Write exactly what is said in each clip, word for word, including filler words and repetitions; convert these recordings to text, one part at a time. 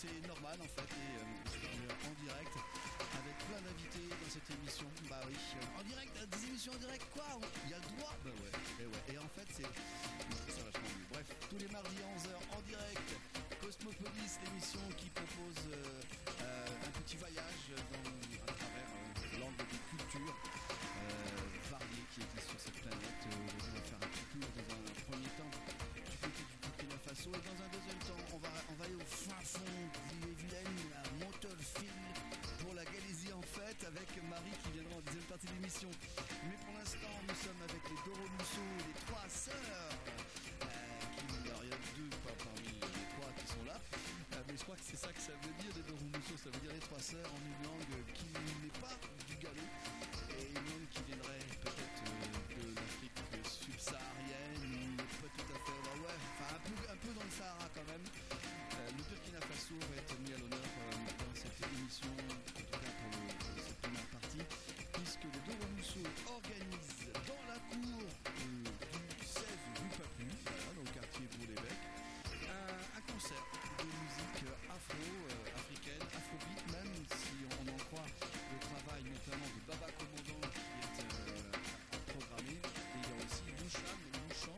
c'est Norman en fait, et euh, je suis en direct avec plein d'invités dans cette émission. Bah oui, euh, en direct, euh, des émissions en direct, quoi? Il y a le droit? Bah ouais, et ouais. Et en fait, c'est. Non, c'est vachement mieux. Bref, tous les mardis à onze heures en direct, Cosmopolis, l'émission qui propose euh, euh, un petit voyage dans, à travers euh, l'angle des cultures euh, variées qui existent sur cette planète. Euh, on va faire un petit tour dans un premier temps du côté du Burkina Faso, et dans un deuxième temps, on va, on va aller au fin fond de Vilaine, à Monteulfil, pour la Galésie en fait, avec Marie qui viendra en deuxième partie de l'émission. Mais pour l'instant, nous sommes avec les Doro Musso, les trois sœurs. Euh, qui, alors, il y en a deux pas parmi les trois qui sont là, euh, mais je crois que c'est ça que ça veut dire, les Doro Musso, ça veut dire les trois sœurs en une langue qui n'est pas du gallo, et une langue qui viendrait peut-être euh, de l'Afrique subsaharienne, ou pas tout à fait, bah ouais, enfin un peu, un peu dans le Sahara quand même. Euh, le Burkina Faso va être mis à l'honneur euh, dans cette émission, en tout cas pour, le, pour cette première partie, puisque les Doro Musso organisent dans la cour euh, du seize rue Papu, voilà, dans le quartier Bourg-l'Évêque, un, un concert de musique afro, euh, africaine, afrobeat même, si on en croit le travail notamment de Baba Commandant qui est euh, programmé, et il y a aussi Moucham, Mouchan,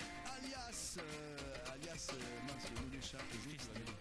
alias, euh, alias, euh, mince, le nom d'échappe, Chris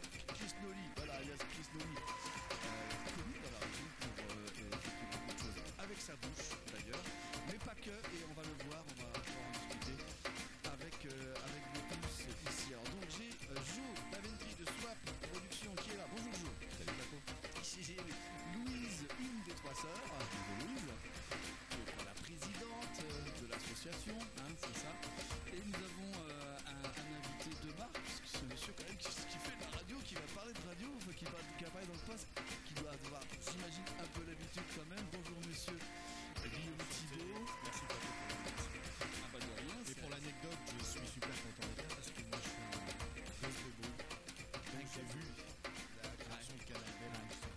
Noli, voilà, alias Chris Noli, euh, connu dans la région pour euh, effectuer beaucoup de choses avec sa bouche d'ailleurs, mais pas que, et on va le voir, on va pouvoir en discuter avec, euh, avec vous tous ici. Alors donc j'ai euh, Jo Daventry de Swap Production qui est là. Bonjour Jo. Salut Paco. Ici j'ai Louise, une des trois sœurs. Bonjour Louise. Qui est la présidente de l'association, hein, c'est ça. Et nous avons euh, un, un invité de marque, puisque ce monsieur quand même qui, qui fait de la radio, qui va parler de radio, enfin, qui, va, qui va parler dans le poste, qui doit avoir, j'imagine, un peu l'habitude quand même. Bonjour monsieur Guillaume Thibault. Merci Paco pour l'invitation. Ah bah de rien. Et pour l'anecdote, je suis super content d'être là parce que moi je suis un gosse de bruit. Donc j'ai vu la création de Canal B.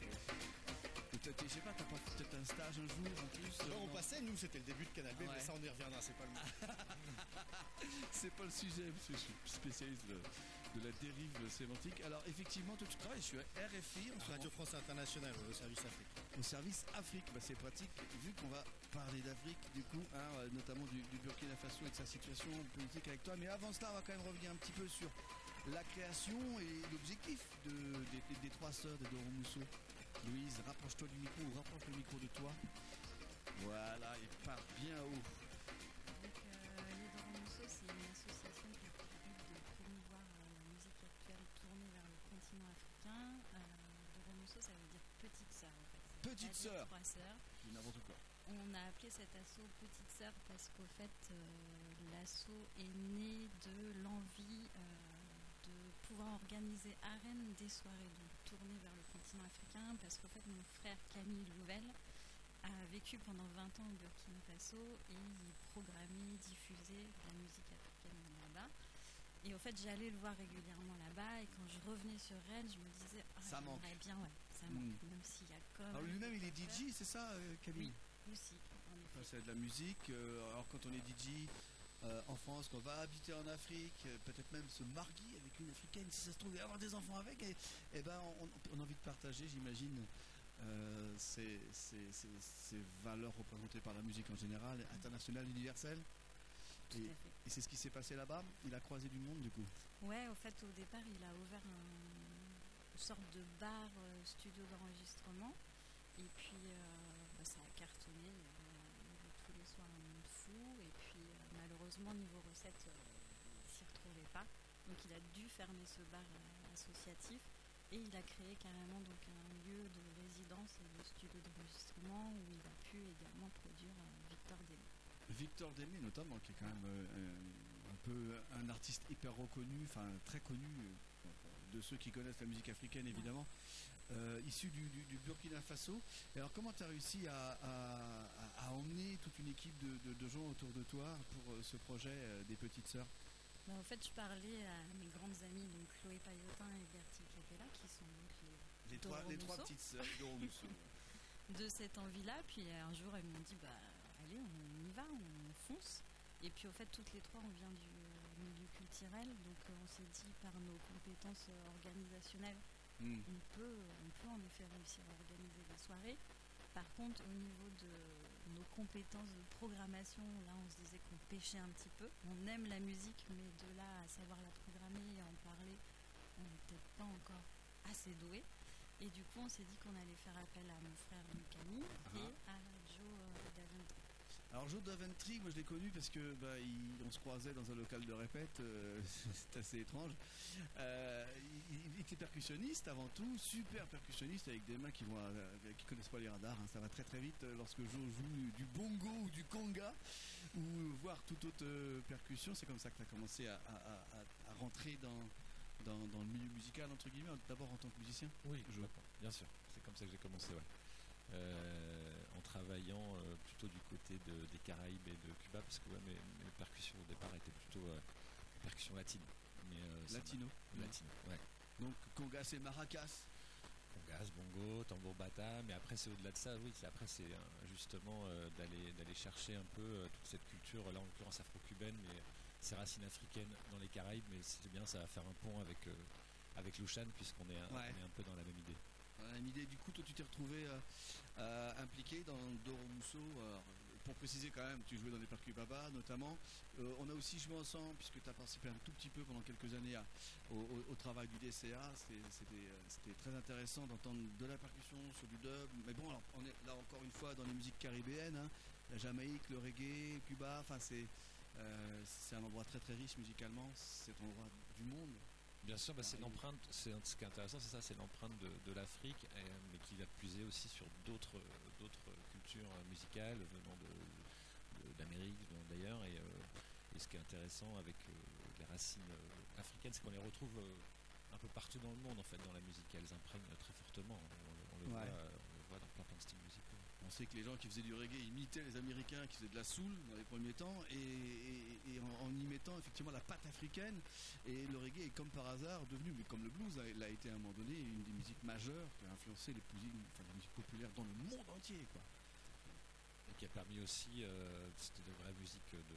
Peut-être, je sais pas, t'as pas fait peut-être un stage un jour en plus? Non, on passait, nous c'était le début de Canal B, Ouais. mais ça on y reviendra, c'est pas le moment. C'est pas le sujet, parce que je suis spécialiste de, de la dérive sémantique. Alors effectivement, toi tu travailles, je suis à R F I, on se Radio rend France Internationale, ouais, au service Afrique. au service Afrique. Bah, c'est pratique, vu qu'on va parler d'Afrique, du coup, hein, euh, notamment du, du Burkina Faso et de sa situation politique avec toi. Mais avant cela, on va quand même revenir un petit peu sur la création et l'objectif de, des, des- des trois sœurs de Doro Musso. Louise, rapproche-toi du micro, ou rapproche le micro de toi. Voilà, et part bien haut. Donc, euh, les Doro Musso, c'est une association qui a pour but de promouvoir euh, la musique actuelle tournée vers le continent africain. Euh, Doro Musso, ça veut dire petite sœur en fait. Ça veut Petite pas dire sœur. Trois sœurs. Du n'importe quoi. On a appelé cet assaut Petite Sœur parce qu'au fait, euh, l'assaut est né de l'envie euh, de pouvoir organiser à Rennes des soirées donc tournées vers le continent africain, parce qu'en fait, mon frère Camille Louvel a vécu pendant vingt ans au Burkina Faso et il programmait, diffusait de la musique africaine là-bas. Et au fait, j'allais le voir régulièrement là-bas, et quand je revenais sur Rennes, je me disais, ah, Ça manque. j'aimerais bien, ouais, ça Mm. manque, même s'il y a comme. Alors lui-même, il est D J, c'est ça, euh, Camille? Aussi, en effet. Enfin, c'est de la musique. euh, alors quand on est D J euh, en France, qu'on va habiter en Afrique, euh, peut-être même se marier avec une africaine, si ça se trouve, et avoir des enfants avec, et, et ben on, on a envie de partager, j'imagine, euh, ces, ces- ces- ces valeurs représentées par la musique en général, internationale, universelle. Tout Et, à fait. et c'est ce qui s'est passé là-bas. Il a croisé du monde du coup. Ouais, au fait, au départ, il a ouvert un- une sorte de bar euh, studio d'enregistrement. Et puis, euh, bah, ça a cartonné. Il y avait, il y avait tous les soirs un monde fou. Et puis, euh, malheureusement, niveau recettes, euh, il s'y retrouvait pas. Donc, il a dû fermer ce bar euh, associatif. Et il a créé carrément donc un lieu de résidence et de studio d'enregistrement où il a pu également produire euh, Victor Démé. Victor Démé notamment, qui est quand même euh, un, un peu un artiste hyper reconnu, enfin très connu euh, de ceux qui connaissent la musique africaine évidemment, euh, issu du, du- du Burkina Faso. Et alors comment tu as réussi à, à- à- à emmener toute une équipe de, de- de gens autour de toi pour euh, ce projet euh, des Petites Sœurs? Bah, en fait, je parlais à mes grandes amies, donc Chloé Paillotin et Bertie Capella, qui sont donc les, Les Doro trois, les trois Musso. petites sœurs Doro Musso. de cette envie-là. Puis un jour, elles m'ont dit, bah allez, on y va, on fonce. Et puis au fait, toutes les trois, on vient du milieu culturel, donc euh, on s'est dit par nos compétences euh, organisationnelles mmh. on, peut, on peut en effet réussir à organiser des soirées. Par contre, au niveau de nos compétences de programmation, là on se disait qu'on pêchait un petit peu. On aime la musique, mais de là à savoir la programmer et en parler, on n'est peut-être pas encore assez doué. Et du coup, on s'est dit qu'on allait faire appel à mon frère Camille uh-huh. et à Joe euh, Daventry. Alors Joe Daventry, moi je l'ai connu parce que bah, il, on se croisait dans un local de répète, euh, c'est assez étrange. Euh, il, il était percussionniste avant tout, super percussionniste avec des mains qui vont, euh, qui connaissent pas les radars. Hein, ça va très très vite euh, lorsque Joe joue du bongo ou du conga ou voire toute autre euh, percussion. C'est comme ça que tu as commencé à, à, à, à rentrer dans, dans, dans le milieu musical entre guillemets, d'abord en tant que musicien. Oui, bien sûr. C'est comme ça que j'ai commencé. Ouais. Euh, en travaillant euh, plutôt du côté de, des Caraïbes et de Cuba, parce que ouais, mes, mes percussions au départ étaient plutôt euh, percussions latines. Mais, euh, latino mmh. Latino, ouais. Donc congas et maracas. Congas, bongo, tambour bata, mais après c'est au-delà de ça, oui, c'est, après c'est euh, justement euh, d'aller, d'aller chercher un peu euh, toute cette culture, là en l'occurrence afro-cubaine, mais ces racines africaines dans les Caraïbes, mais c'est bien, ça va faire un pont avec, euh, avec Lushan, puisqu'on est, ouais. on est un peu dans la même idée. Une idée. Du coup, toi, tu t'es retrouvé euh, euh, impliqué dans Doro Musso. Alors, pour préciser quand même, tu jouais dans les Percus Baba notamment. Euh, on a aussi joué ensemble, puisque tu as participé un tout petit peu pendant quelques années à, au, au, au travail du D C A. C'était, c'était, c'était très intéressant d'entendre de la percussion sur du dub. Mais bon, alors, on est là encore une fois dans les musiques caribéennes, hein, la Jamaïque, le reggae, Cuba. Enfin, c'est, euh, c'est un endroit très très riche musicalement. C'est un endroit du monde. Bien sûr, bah, c'est l'empreinte, c'est, ce qui est intéressant, c'est ça, c'est l'empreinte de, de l'Afrique, et, mais qui va puiser aussi sur d'autres, d'autres cultures musicales venant de, de, d'Amérique, venant d'ailleurs, et, euh, et ce qui est intéressant avec euh, les racines euh, africaines, c'est qu'on les retrouve euh, un peu partout dans le monde, en fait, dans la musique, elles imprègnent très fortement, on, on, le, ouais. voit, on le voit dans plein, plein de styles musicaux. On sait que les gens qui faisaient du reggae imitaient les Américains qui faisaient de la soul dans les premiers temps et, et, et en, en y mettant effectivement la patte africaine, et le reggae est comme par hasard devenu, mais comme le blues l'a été à un moment donné, une des musiques majeures qui a influencé les, enfin, les musiques populaires dans le monde entier, quoi. Et qui a permis aussi, euh, c'était de vraies musiques de, de,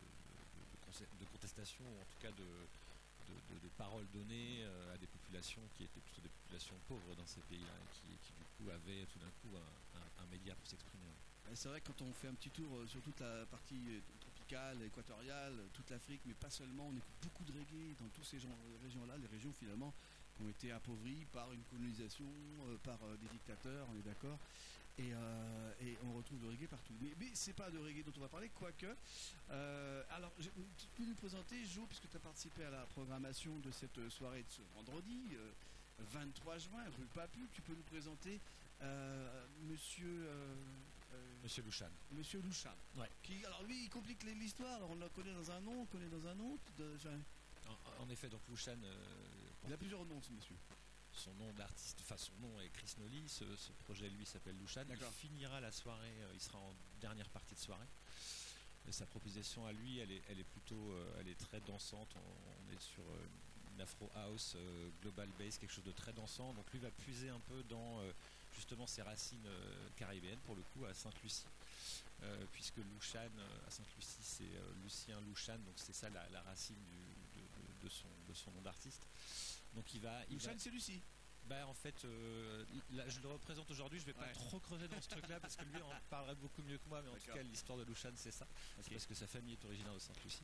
de, de, de contestation, ou en tout cas de, de, de, de paroles données euh, à des populations qui étaient plutôt des populations pauvres dans ces pays-là, et qui, qui du coup avaient tout d'un coup un, un, un média pour s'exprimer. Et c'est vrai que quand on fait un petit tour sur toute la partie tropicale, équatoriale, toute l'Afrique, mais pas seulement, on écoute beaucoup de reggae dans toutes ces gens, régions-là, les régions finalement qui ont été appauvries par une colonisation, euh, par euh, des dictateurs, on est d'accord, et, euh, et on retrouve le reggae partout. Mais, mais c'est pas de reggae dont on va parler, quoique. Euh, alors, je, tu peux nous présenter, Jo, puisque tu as participé à la programmation de cette soirée de ce vendredi, euh, vingt-trois juin, rue Papu, tu peux nous présenter euh, Monsieur... Euh, Euh, Monsieur Lushan. Monsieur Lushan. Ouais. Qui, alors lui, il complique l'histoire. Alors on le connaît dans un nom, on connaît dans un autre. De, enfin... en, en effet, donc Lushan. Euh, il a plusieurs noms, ce monsieur. Son nom d'artiste, enfin son nom est Chris Nolly. Ce, ce projet, lui, s'appelle Lushan. Il finira la soirée. Euh, il sera en dernière partie de soirée. Et sa proposition à lui, elle est, elle est plutôt, euh, elle est très dansante. On, on est sur euh, une Afro House, euh, global bass, quelque chose de très dansant. Donc lui va puiser un peu dans euh, justement ses racines euh, caribéennes, pour le coup, à Sainte-Lucie. Euh, puisque Lushan, euh, à Sainte-Lucie, c'est euh, Lucien Lushan, donc c'est ça la, la racine du, de, de, de, son, de son nom d'artiste. Donc il va... Il Lushan, va... c'est Lucie. Bah en fait, euh, là, je le représente aujourd'hui, je vais pas ouais. trop creuser dans ce truc-là parce que lui en parlerait beaucoup mieux que moi, mais en D'accord. tout cas l'histoire de Lushan c'est ça, okay. c'est parce que sa famille est originaire de Sainte-Lucie.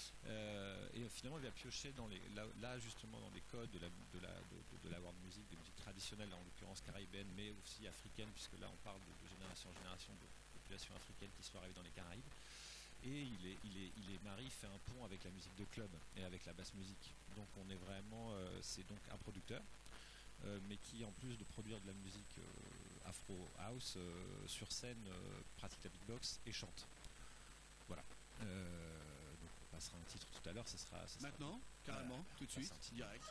Euh, et finalement il va piocher dans les, là, là justement dans les codes de la, de la, de, de la world music, des musiques traditionnelles, en l'occurrence caribéennes, mais aussi africaines, puisque là on parle de, de génération en génération de populations africaines qui sont arrivées dans les Caraïbes. Et il est, il est, il est marié, il fait un pont avec la musique de club et avec la basse musique. Donc on est vraiment, euh, c'est donc un producteur. Euh, mais qui en plus de produire de la musique euh, afro house euh, sur scène euh, pratique la beatbox et chante. Voilà. Euh, donc on passera un titre tout à l'heure, ça sera, ça maintenant, sera, carrément, voilà, tout de suite, direct.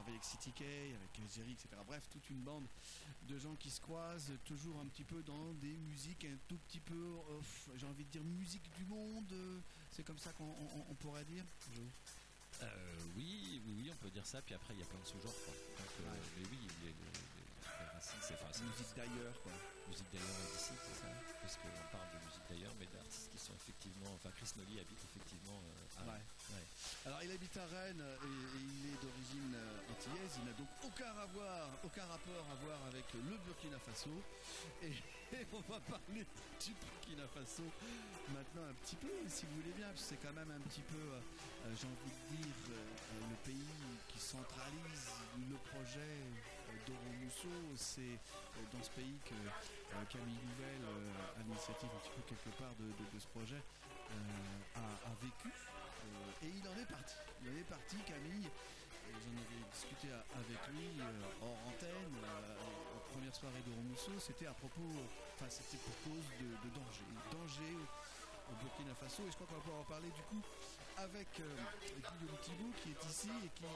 travaillé avec City K, avec Jerry, et cetera. Bref, toute une bande de gens qui se croisent, toujours un petit peu dans des musiques un tout petit peu, euh, j'ai envie de dire musique du monde, euh, c'est comme ça qu'on on, on pourrait dire. Euh, oui, oui, oui, on peut dire ça. Puis après, il y a plein de sous-genres, quoi. Donc, euh, Ouais. mais oui, les, les, les racines, c'est enfin, c'est Musique d'ailleurs, quoi. musique d'ailleurs et d'ici, c'est ça. Parce qu'on parle de musique d'ailleurs, mais d'artistes qui sont effectivement. Enfin, Chris Nolly habite effectivement euh, à Ouais. ouais. Alors il habite à Rennes et, et il est d'origine euh, antillaise, il n'a donc aucun, avoir, aucun rapport à voir avec le Burkina Faso et, et on va parler du Burkina Faso maintenant un petit peu si vous voulez bien, parce que c'est quand même un petit peu, euh, j'ai envie de dire, euh, le pays qui centralise le projet euh, d'Oro Mousso. C'est euh, dans ce pays que euh, Camille Louvel, euh, à l'initiative un petit peu quelque part de, de, de ce projet, euh, a, a vécu. Euh, et il en est parti. Il en est parti, Camille. Et j'en avais discuté à- avec lui euh, hors antenne, euh, aux premières soirées de Romousseau. C'était à propos, enfin c'était pour cause de, de danger. Danger au, au Burkina Faso. Et je crois qu'on va pouvoir en parler du coup avec euh, Guillaume Thibault qui est ici et qui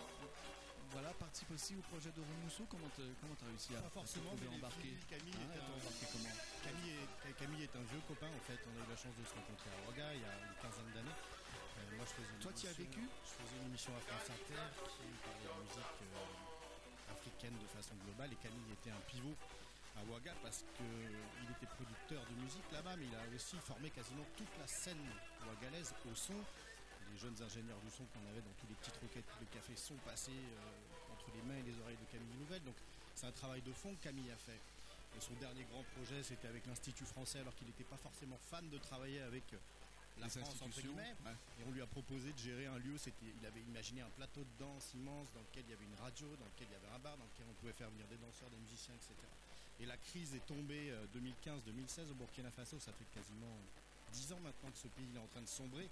voilà, participe aussi au projet de Romousseau. Comment tu as réussi à, Pas forcément, à mais te les embarquer filles, Camille, Hein, est t'as un... embarqué comment Camille, est... Camille est un vieux copain en fait. On a eu la chance de se rencontrer à Ouaga il y a une quinzaine d'années. Euh, moi, je faisais une Toi, tu y as émission- vécu Je faisais une émission à France Inter qui parlait de musique euh, africaine de façon globale et Camille était un pivot à Ouaga parce qu'il était producteur de musique là-bas, mais il a aussi formé quasiment toute la scène ouagalaise au son. Les jeunes ingénieurs du son qu'on avait dans tous les petites roquettes, tous les cafés sont passés euh, entre les mains et les oreilles de Camille Louvel. Donc c'est un travail de fond que Camille a fait. Et son dernier grand projet, c'était avec l'Institut français, alors qu'il n'était pas forcément fan de travailler avec euh, la Les France, entre institutions, guillemets. ouais. Et on lui a proposé de gérer un lieu. C'était, il avait imaginé un plateau de danse immense dans lequel il y avait une radio, dans lequel il y avait un bar, dans lequel on pouvait faire venir des danseurs, des musiciens, et cetera. Et la crise est tombée euh, deux mille quinze deux mille seize au Burkina Faso. Ça fait quasiment dix ans maintenant que ce pays est en train de sombrer.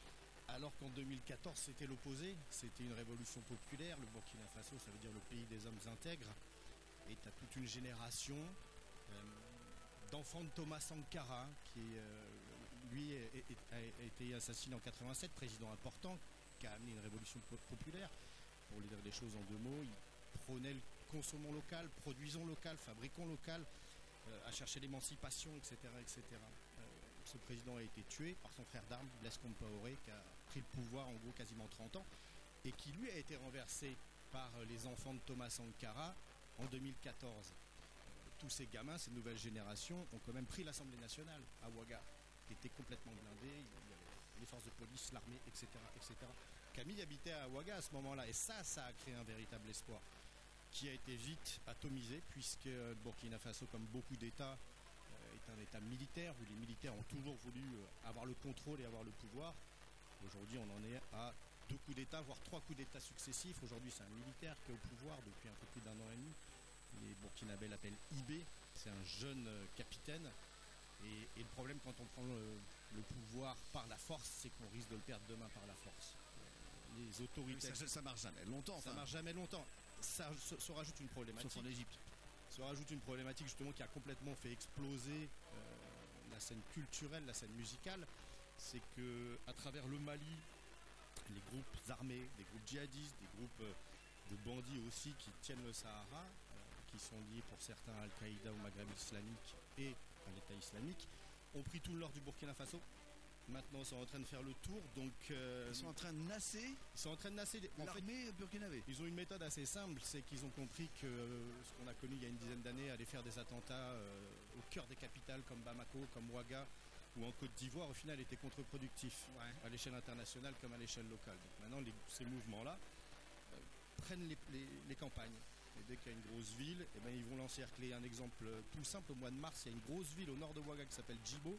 Alors qu'en deux mille quatorze, c'était l'opposé. C'était une révolution populaire. Le Burkina Faso, ça veut dire le pays des hommes intègres. Et tu as toute une génération euh, d'enfants de Thomas Sankara, qui euh, lui est, est, a été assassiné en quatre-vingt-sept, président important, qui a amené une révolution po- populaire. Pour lui dire les choses en deux mots, il prônait le consommons local, produisons local, fabriquons local, euh, à chercher l'émancipation, et cetera, et cetera. Euh, ce président a été tué par son frère d'armes, Blaise Compaoré, qui a pris le pouvoir en gros quasiment trente ans, et qui lui a été renversé par les enfants de Thomas Sankara en deux mille quatorze. Euh, tous ces gamins, ces nouvelles générations, ont quand même pris l'Assemblée nationale à Ouaga, qui était complètement blindée. Il y avait les forces de police, l'armée, et cetera, et cetera. Camille habitait à Ouaga à ce moment-là, et ça, ça a créé un véritable espoir, qui a été vite atomisé, puisque le Burkina Faso, comme beaucoup d'États, euh, est un État militaire, où les militaires ont toujours voulu euh, avoir le contrôle et avoir le pouvoir. Aujourd'hui, on en est à deux coups d'État, voire trois coups d'État successifs. Aujourd'hui, c'est un militaire qui est au pouvoir depuis un peu plus d'un an et demi. Les Burkinabés l'appellent I B, c'est un jeune euh, capitaine. Et, et le problème, quand on prend le, le pouvoir par la force, c'est qu'on risque de le perdre demain par la force. Euh, les autorités... Ça, ça marche jamais longtemps. Ça enfin. marche jamais longtemps. Ça se, se rajoute une problématique. Sauf en Égypte. Se rajoute une problématique justement qui a complètement fait exploser euh, la scène culturelle, la scène musicale. C'est que à travers le Mali, les groupes armés, des groupes djihadistes, des groupes euh, de bandits aussi qui tiennent le Sahara, euh, qui sont liés pour certains à Al-Qaïda au Maghreb islamique et à l'État islamique, ont pris tout le nord du Burkina Faso. Maintenant, ils sont en train de faire le tour, donc euh, Ils sont en train de nasser ils sont en train de nasser. En fait, l'armée burkinabé. ils ont une méthode assez simple, c'est qu'ils ont compris que euh, ce qu'on a connu il y a une dizaine d'années, aller faire des attentats euh, au cœur des capitales comme Bamako, comme Ouaga ou en Côte d'Ivoire, au final était contre-productif, Ouais. à l'échelle internationale comme à l'échelle locale. Donc maintenant, les- ces mouvements-là euh, prennent les, les- les campagnes. Et dès qu'il y a une grosse ville, eh ben, ils vont l'encercler. Un exemple tout simple, au mois de mars, il y a une grosse ville au nord de Ouaga qui s'appelle Djibo.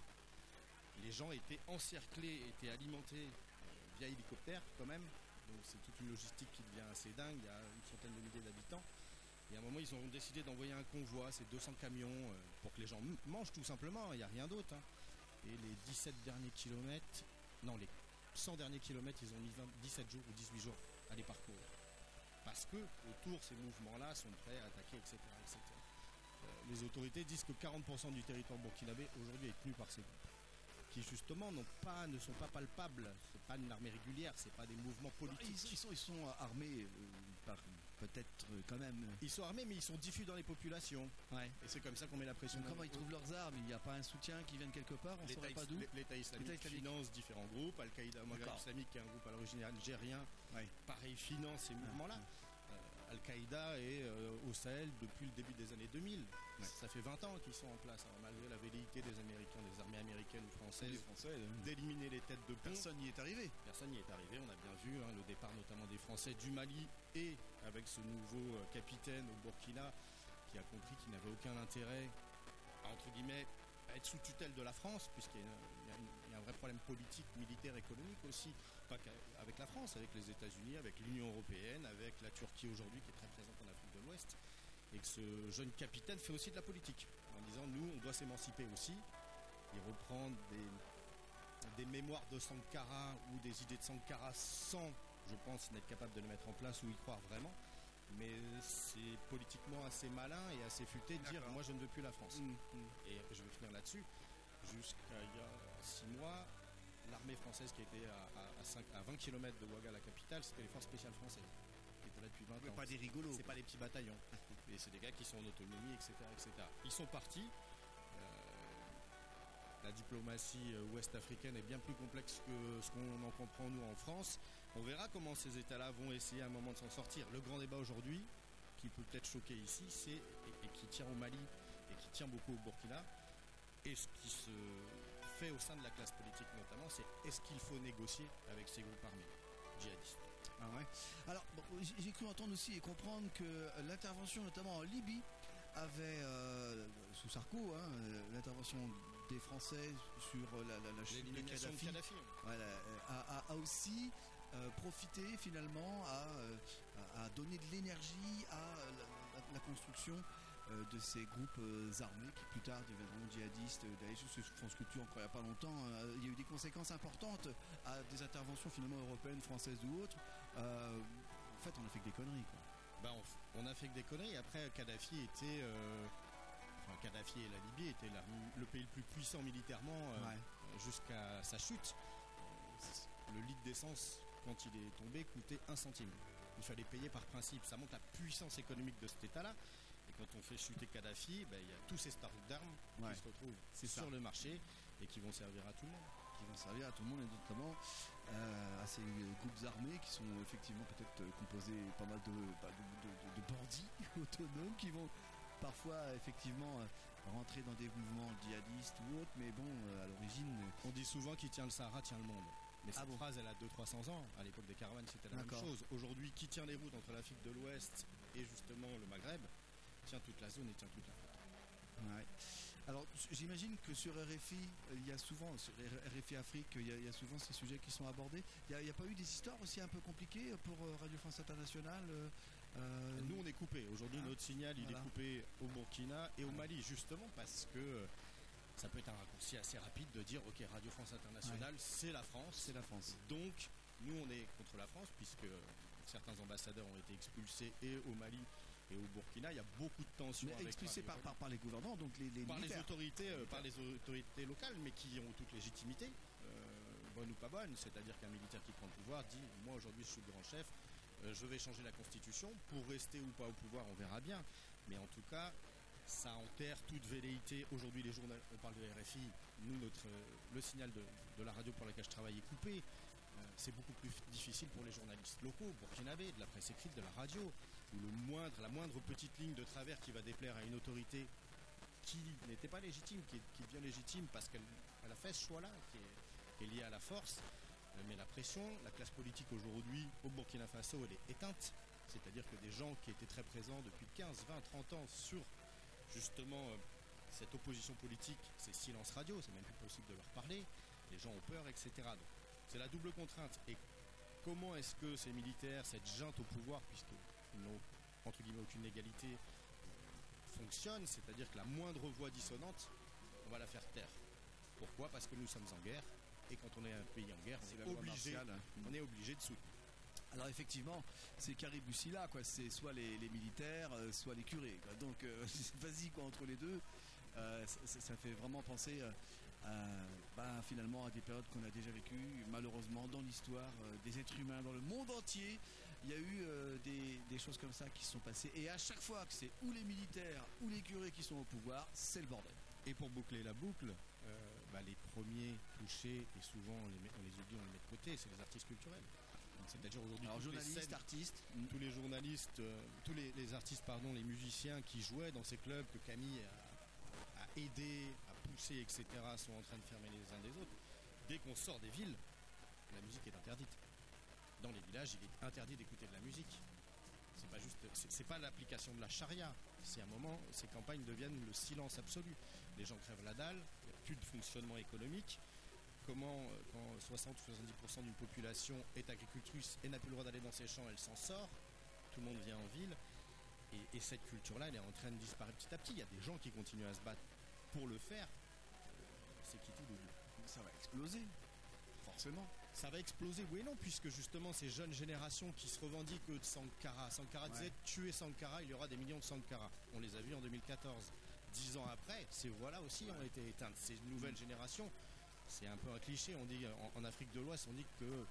Les gens étaient encerclés, étaient alimentés euh, via hélicoptère quand même. Donc c'est toute une logistique qui devient assez dingue. Il y a une centaine de milliers d'habitants. Et à un moment, ils ont décidé d'envoyer un convoi, c'est deux cents camions, euh, pour que les gens m- mangent tout simplement. Il n'y a rien d'autre. hein. Et les dix-sept derniers kilomètres, non, les cent derniers kilomètres, ils ont mis vingt, dix-sept jours ou dix-huit jours à les parcourir. Parce que autour, ces mouvements-là sont prêts à attaquer, et cetera et cetera. Euh, les autorités disent que quarante pour cent du territoire burkinabé aujourd'hui est tenu par ces groupes, qui justement n'ont pas, ne sont pas palpables. C'est pas une armée régulière, c'est pas des mouvements Ils, politiques. ils sont, ils sont armés euh, par peut-être euh, quand même. Ils sont armés, mais ils sont diffus dans les populations. Ouais. Et c'est comme ça qu'on met la pression. Donc, comment ils trouvent leurs armes? Il n'y a pas un soutien qui vient de quelque part? On ne saurait pas d'où? L'État islamique, islamique finance différents groupes. Al-Qaïda, Maghreb islamique, qui est un groupe à l'origine algérien, ouais. pareil, finance ces mouvements-là. Ouais. Euh, Al-Qaïda est euh, au Sahel depuis le début des années deux mille. Ouais. Ça fait vingt ans qu'ils sont en place, alors, malgré la velléité des Américains, des armées américaines ou françaises, les Français, d'éliminer les têtes de pont. Personne n'y est arrivé. Personne n'y est arrivé. On a bien vu hein, le départ notamment des Français du Mali et avec ce nouveau euh, capitaine au Burkina qui a compris qu'il n'avait aucun intérêt à, entre guillemets, à être sous tutelle de la France, puisqu'il y a, une, il y a, une, il y a un vrai problème politique, militaire, économique aussi, pas qu'avec la France, avec les États-Unis, avec l'Union européenne, avec la Turquie aujourd'hui qui est très présente en Afrique de l'Ouest. Et que ce jeune capitaine fait aussi de la politique, en disant nous on doit s'émanciper aussi. Il reprend des, des mémoires de Sankara ou des idées de Sankara sans, je pense, n'être capable de les mettre en place ou y croire vraiment. Mais c'est politiquement assez malin et assez futé de dire moi je ne veux plus la France. Mmh, mmh. Et je vais finir là-dessus. Jusqu'à il y a six mois, l'armée française qui était à, à, à, cinq, à vingt kilomètres de Ouaga, la capitale, c'était les forces spéciales françaises. Là depuis vingt ans. Pas des rigolos. C'est pas des petits bataillons. Et c'est des gars qui sont en autonomie, et cetera, et cetera. Ils sont partis. Euh, la diplomatie ouest-africaine est bien plus complexe que ce qu'on en comprend nous en France. On verra comment ces États-là vont essayer à un moment de s'en sortir. Le grand débat aujourd'hui, qui peut peut-être choquer ici, c'est et, et qui tient au Mali et qui tient beaucoup au Burkina, et ce qui se fait au sein de la classe politique notamment, c'est est-ce qu'il faut négocier avec ces groupes armés djihadistes? Ah ouais. Alors, bon, j'ai cru entendre aussi et comprendre que l'intervention, notamment en Libye, avait, euh, sous Sarko, hein, l'intervention des Français sur la, la, la chute de Kadhafi, de Kadhafi. Voilà, a, a, a aussi euh, profité finalement à, à, à donner de l'énergie à la, la, la construction euh, de ces groupes euh, armés qui plus tard deviendront djihadistes. D'ailleurs, je pense que tu encore il n'y a pas longtemps, euh, il y a eu des conséquences importantes à des interventions finalement européennes, françaises ou autres. Euh, en fait, on a fait que des conneries, quoi. Bah, on, on a fait que des conneries. Après, Kadhafi était, euh, enfin, Kadhafi et la Libye étaient la, le pays le plus puissant militairement euh, ouais. jusqu'à sa chute. Le litre d'essence, quand il est tombé, coûtait un centime. Il fallait payer par principe. Ça montre la puissance économique de cet État-là. Et quand on fait chuter Kadhafi, bah, il y a tous ces stocks d'armes ouais. qui se retrouvent C'est sur ça. le marché et qui vont servir à tout le monde. Qui vont servir à tout le monde et notamment euh, à ces groupes armés qui sont effectivement peut-être euh, composés pas mal de, bah, de, de, de, de bandits autonomes qui vont parfois effectivement euh, rentrer dans des mouvements djihadistes ou autres, mais bon, euh, à l'origine... On dit souvent qui tient le Sahara tient le monde. Mais cette ah bon. phrase, elle a deux cents à trois cents ans. À l'époque des caravanes, c'était la D'accord. même chose. Aujourd'hui, qui tient les routes entre l'Afrique de l'Ouest et justement le Maghreb tient toute la zone et tient toute l'Afrique. Ouais. Alors, j'imagine que sur R F I, il y a souvent, sur R F I Afrique, il y a, il y a souvent ces sujets qui sont abordés. Il n'y a, a pas eu des histoires aussi un peu compliquées pour Radio France Internationale euh... Nous, on est coupé. Aujourd'hui, ah, notre signal, voilà. il est coupé au Burkina et au ah. Mali, justement parce que ça peut être un raccourci assez rapide de dire, ok, Radio France Internationale, ouais. c'est la France. C'est la France. Donc, nous, on est contre la France, puisque certains ambassadeurs ont été expulsés et au Mali et au Burkina, il y a beaucoup de tensions. Mais expulsés par, par, par les gouvernants, donc les, les par militaires. les autorités, euh, par les autorités locales, mais qui ont toute légitimité, euh, bonne ou pas bonne. C'est-à-dire qu'un militaire qui prend le pouvoir dit, moi aujourd'hui je suis le grand chef, euh, je vais changer la constitution pour rester ou pas au pouvoir, on verra bien. Mais en tout cas, ça enterre toute velléité. Aujourd'hui, les journaux, on parle de R F I, nous, notre, euh, le signal de, de la radio pour laquelle je travaille est coupé. Euh, c'est beaucoup plus difficile pour les journalistes locaux, burkinabés, de la presse écrite, de la radio. Où le moindre, la moindre petite ligne de travers qui va déplaire à une autorité qui n'était pas légitime, qui, qui devient légitime parce qu'elle elle a fait ce choix-là, qui est, qui est lié à la force, mais la pression, la classe politique aujourd'hui au Burkina Faso, elle est éteinte. C'est-à-dire que des gens qui étaient très présents depuis quinze, vingt, trente ans sur justement euh, cette opposition politique, c'est silence radio, c'est même plus possible de leur parler, les gens ont peur, et cetera. Donc, c'est la double contrainte. Et comment est-ce que ces militaires, cette junte au pouvoir, puisque n'ont entre guillemets aucune égalité, euh, fonctionne, c'est-à-dire que la moindre voix dissonante, on va la faire taire. Pourquoi ? Parce que nous sommes en guerre, et quand on est un pays en guerre, on est, obligé, on est obligé de soutenir. Alors effectivement, c'est Caribou-Silla, quoi. C'est soit les, les militaires, euh, soit les curés, quoi. Donc euh, vas-y, quoi, entre les deux. Euh, ça, ça fait vraiment penser euh, à, bah, finalement à des périodes qu'on a déjà vécues, malheureusement dans l'histoire euh, des êtres humains dans le monde entier. il y a eu euh, des, des choses comme ça qui se sont passées. Et à chaque fois que c'est ou les militaires ou les curés qui sont au pouvoir, c'est le bordel. Et pour boucler la boucle, euh, bah, les premiers touchés, et souvent on les, met, on les oublie, on les met de côté, c'est les artistes culturels. Donc, c'est-à-dire aujourd'hui, alors journalistes, scènes, artistes, tous les journalistes, euh, tous les, les artistes, pardon, les musiciens qui jouaient dans ces clubs que Camille a, a aidé, a poussé, et cetera, sont en train de fermer les uns des autres. Dès qu'on sort des villes, la musique est interdite. Dans les villages, il est interdit d'écouter de la musique. C'est pas juste, c'est, c'est pas l'application de la charia. C'est un moment, ces campagnes deviennent le silence absolu. Les gens crèvent la dalle, il n'y a plus de fonctionnement économique. Comment, quand soixante ou soixante-dix pour cent d'une population est agricultrice et n'a plus le droit d'aller dans ses champs, elle s'en sort. Tout le monde vient en ville. Et, et cette culture-là, elle est en train de disparaître petit à petit. Il y a des gens qui continuent à se battre pour le faire. C'est qui tout double. Ça va exploser, forcément. Ça va exploser, oui et non, puisque justement ces jeunes générations qui se revendiquent de Sankara. Sankara ouais. disait tuer Sankara, il y aura des millions de Sankara. On les a vus en deux mille quatorze. Dix ans après, ces voix-là aussi ouais. ont été éteintes. Ces nouvelles mmh. générations, c'est un peu un cliché. On dit en, en Afrique de l'Ouest, on dit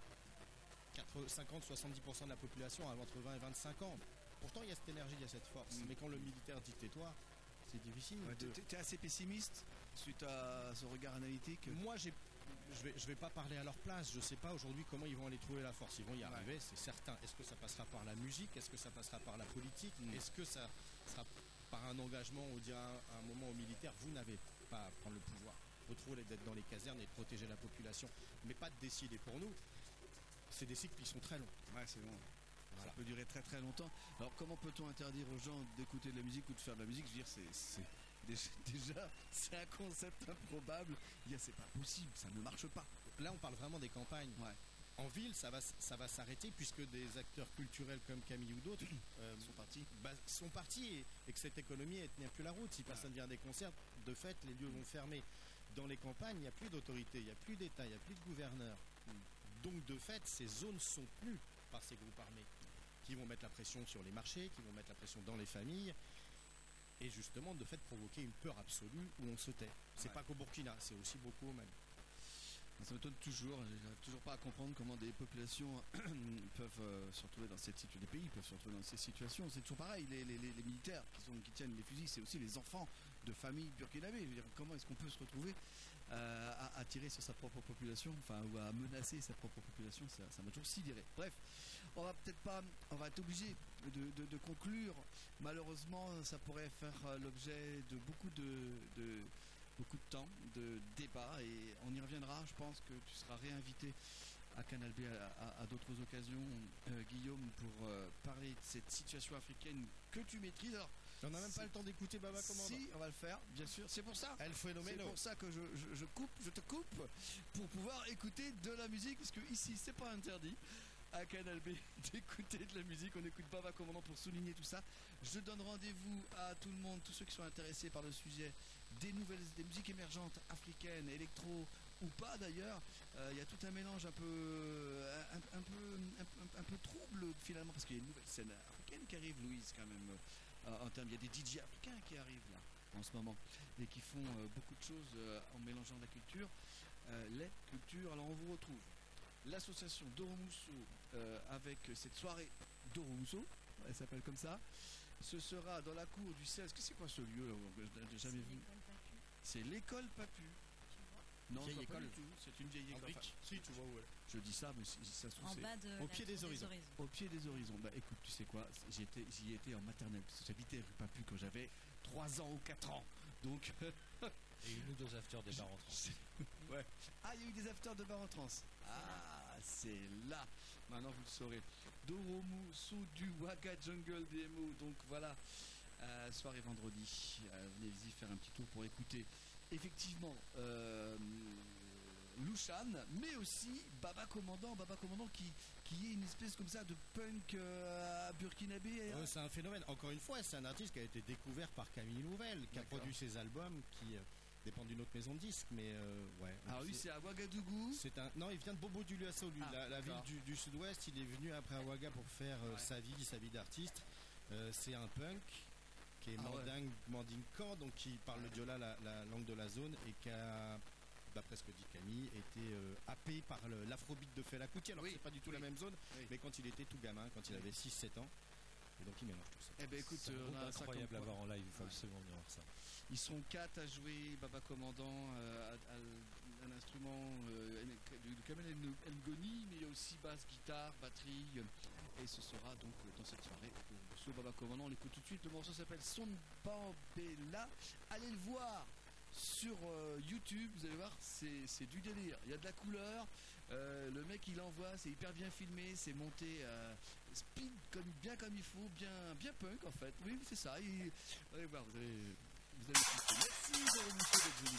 que cinquante à soixante-dix pour cent de la population a entre vingt et vingt-cinq ans. Pourtant, il y a cette énergie, il y a cette force. Mmh. Mais quand le militaire dit tais-toi, c'est difficile. Ouais, de... T'es assez pessimiste suite à ce regard analytique? Moi, j'ai Je vais, je vais pas parler à leur place, je sais pas aujourd'hui comment ils vont aller trouver la force, ils vont y arriver, ouais. c'est certain. Est-ce que ça passera par la musique, est-ce que ça passera par la politique, mmh. est-ce que ça sera par un engagement, on dira à un moment aux militaires, vous n'avez pas à prendre le pouvoir, votre rôle est d'être dans les casernes et de protéger la population, mais pas de décider pour nous. C'est des cycles qui sont très longs. Ouais, c'est long. Voilà. Ça peut durer très très longtemps. Alors comment peut-on interdire aux gens d'écouter de la musique ou de faire de la musique? Je veux dire, c'est... c'est... Déjà, c'est un concept improbable. C'est pas possible, ça ne marche pas. Là, on parle vraiment des campagnes. Ouais. En ville, ça va, ça va s'arrêter puisque des acteurs culturels comme Camille ou d'autres euh, sont partis. Bah, sont partis et, et que cette économie ne tient plus la route. Si personne ouais. vient à des concerts, de fait, les lieux vont fermer. Dans les campagnes, il n'y a plus d'autorité, il n'y a plus d'État, il n'y a plus de gouverneur. Mm. Donc, de fait, ces zones sont tenues par ces groupes armés qui vont mettre la pression sur les marchés, qui vont mettre la pression dans les familles. Et justement, de fait, provoquer une peur absolue où on se tait. C'est ouais. pas qu'au Burkina, c'est aussi beaucoup au Mali. Ça m'étonne toujours, je n'arrive toujours pas à comprendre comment des populations peuvent euh, se retrouver dans cette situation, des pays peuvent se retrouver dans ces situations. C'est toujours pareil, les, les, les militaires qui, sont, qui tiennent les fusils, c'est aussi les enfants de familles burkinabés. Je veux dire, comment est-ce qu'on peut se retrouver euh, à, à tirer sur sa propre population, enfin, ou à menacer sa propre population? Ça, ça m'a toujours sidéré. Bref, on va peut-être pas, on va être obligé de, de, de conclure. Malheureusement, ça pourrait faire l'objet de beaucoup de, de beaucoup de temps, de débats, et on y reviendra. Je pense que tu seras réinvité à Canal B à, à, à d'autres occasions, euh, Guillaume, pour euh, parler de cette situation africaine que tu maîtrises. Alors, on n'a même pas le temps d'écouter Baba Commandant. Si, on va le faire, bien sûr. C'est pour ça. Elle C'est pour ça que je, je, je coupe, je te coupe pour pouvoir écouter de la musique, parce que ici, c'est pas interdit à Canal B d'écouter de la musique. On écoute Baba Commandant pour souligner tout ça. Je donne rendez-vous à tout le monde, tous ceux qui sont intéressés par le sujet des nouvelles, des musiques émergentes africaines, électro ou pas d'ailleurs. Il euh, y a tout un mélange un peu, un, un peu, un, un peu trouble finalement, parce qu'il y a une nouvelle scène africaine qui arrive, Louise, quand même. Euh, en termes, il y a des D J africains qui arrivent là en ce moment et qui font euh, beaucoup de choses euh, en mélangeant la culture, euh, les cultures. Alors on vous retrouve l'association Doromousso euh, avec cette soirée Doromousso, elle s'appelle comme ça. Ce sera dans la cour du seize. Qu'est-ce que c'est quoi ce lieu là? Je n'ai jamais vu. C'est l'école Papu. Non, vieille école. Pas du tout. C'est une vieille école. Enfin, si, tu vois où elle est. Je dis ça, mais si, si ça se trouve, en c'est bas de au pied des horizons. des horizons. Au pied des horizons. Bah écoute, tu sais quoi, j'y étais, j'y étais en maternelle. J'habitais rue Papu quand j'avais trois ans ou quatre ans. Donc. Et une ou deux afters des bars en trans. Ouais. Ah, il y a eu des afters de bars en trans. Ah, c'est là. Maintenant, vous le saurez. Doromousso du Waka Jungle D M O. Donc voilà. Euh, soirée vendredi. Euh, venez-y faire un petit tour pour écouter. Effectivement. Euh, Louchan, mais aussi Baba Commandant, Baba Commandant qui, qui est une espèce comme ça de punk euh, burkinabé. Ouais, c'est un phénomène. Encore une fois, c'est un artiste qui a été découvert par Camille Louvel, qui D'accord. a produit ses albums, qui euh, dépend d'une autre maison de disques, mais euh, ouais. Alors lui, c'est à Ouagadougou. C'est un, non, il vient de Bobo Dioulasso, lui, ah, la, la ville du, du sud-ouest. Il est venu après à Ouaga pour faire euh, ouais. sa vie, sa vie d'artiste. Euh, c'est un punk qui est ah, mandingue, ouais. mandinkan, donc qui parle le diola, la, la langue de la zone, et qui a d'après ce que dit Camille, était euh, happé par le, l'afrobeat de Fela Kuti. Alors oui, c'est pas du tout oui. la même zone, oui. mais quand il était tout gamin, quand il avait six sept ans, et donc il mélange tout ça. Eh ben écoute, c'est on a incroyable à voir en live, il faut ouais. absolument venir voir ça. Ils sont quatre à jouer Baba Commandant euh, à, à, un instrument euh, de Kamel Ngoni, mais il y a aussi basse, guitare, batterie, euh, et ce sera donc dans cette soirée sur Baba Commandant. On l'écoute tout de suite, le morceau s'appelle Son Bambella. Allez le voir sur euh, YouTube, vous allez voir, c'est, c'est du délire, il y a de la couleur, euh, le mec il envoie, c'est hyper bien filmé, c'est monté euh, speed comme, bien comme il faut, bien, bien punk en fait, oui c'est ça, il, allez voir, vous allez, vous allez merci de monsieur d'être venu.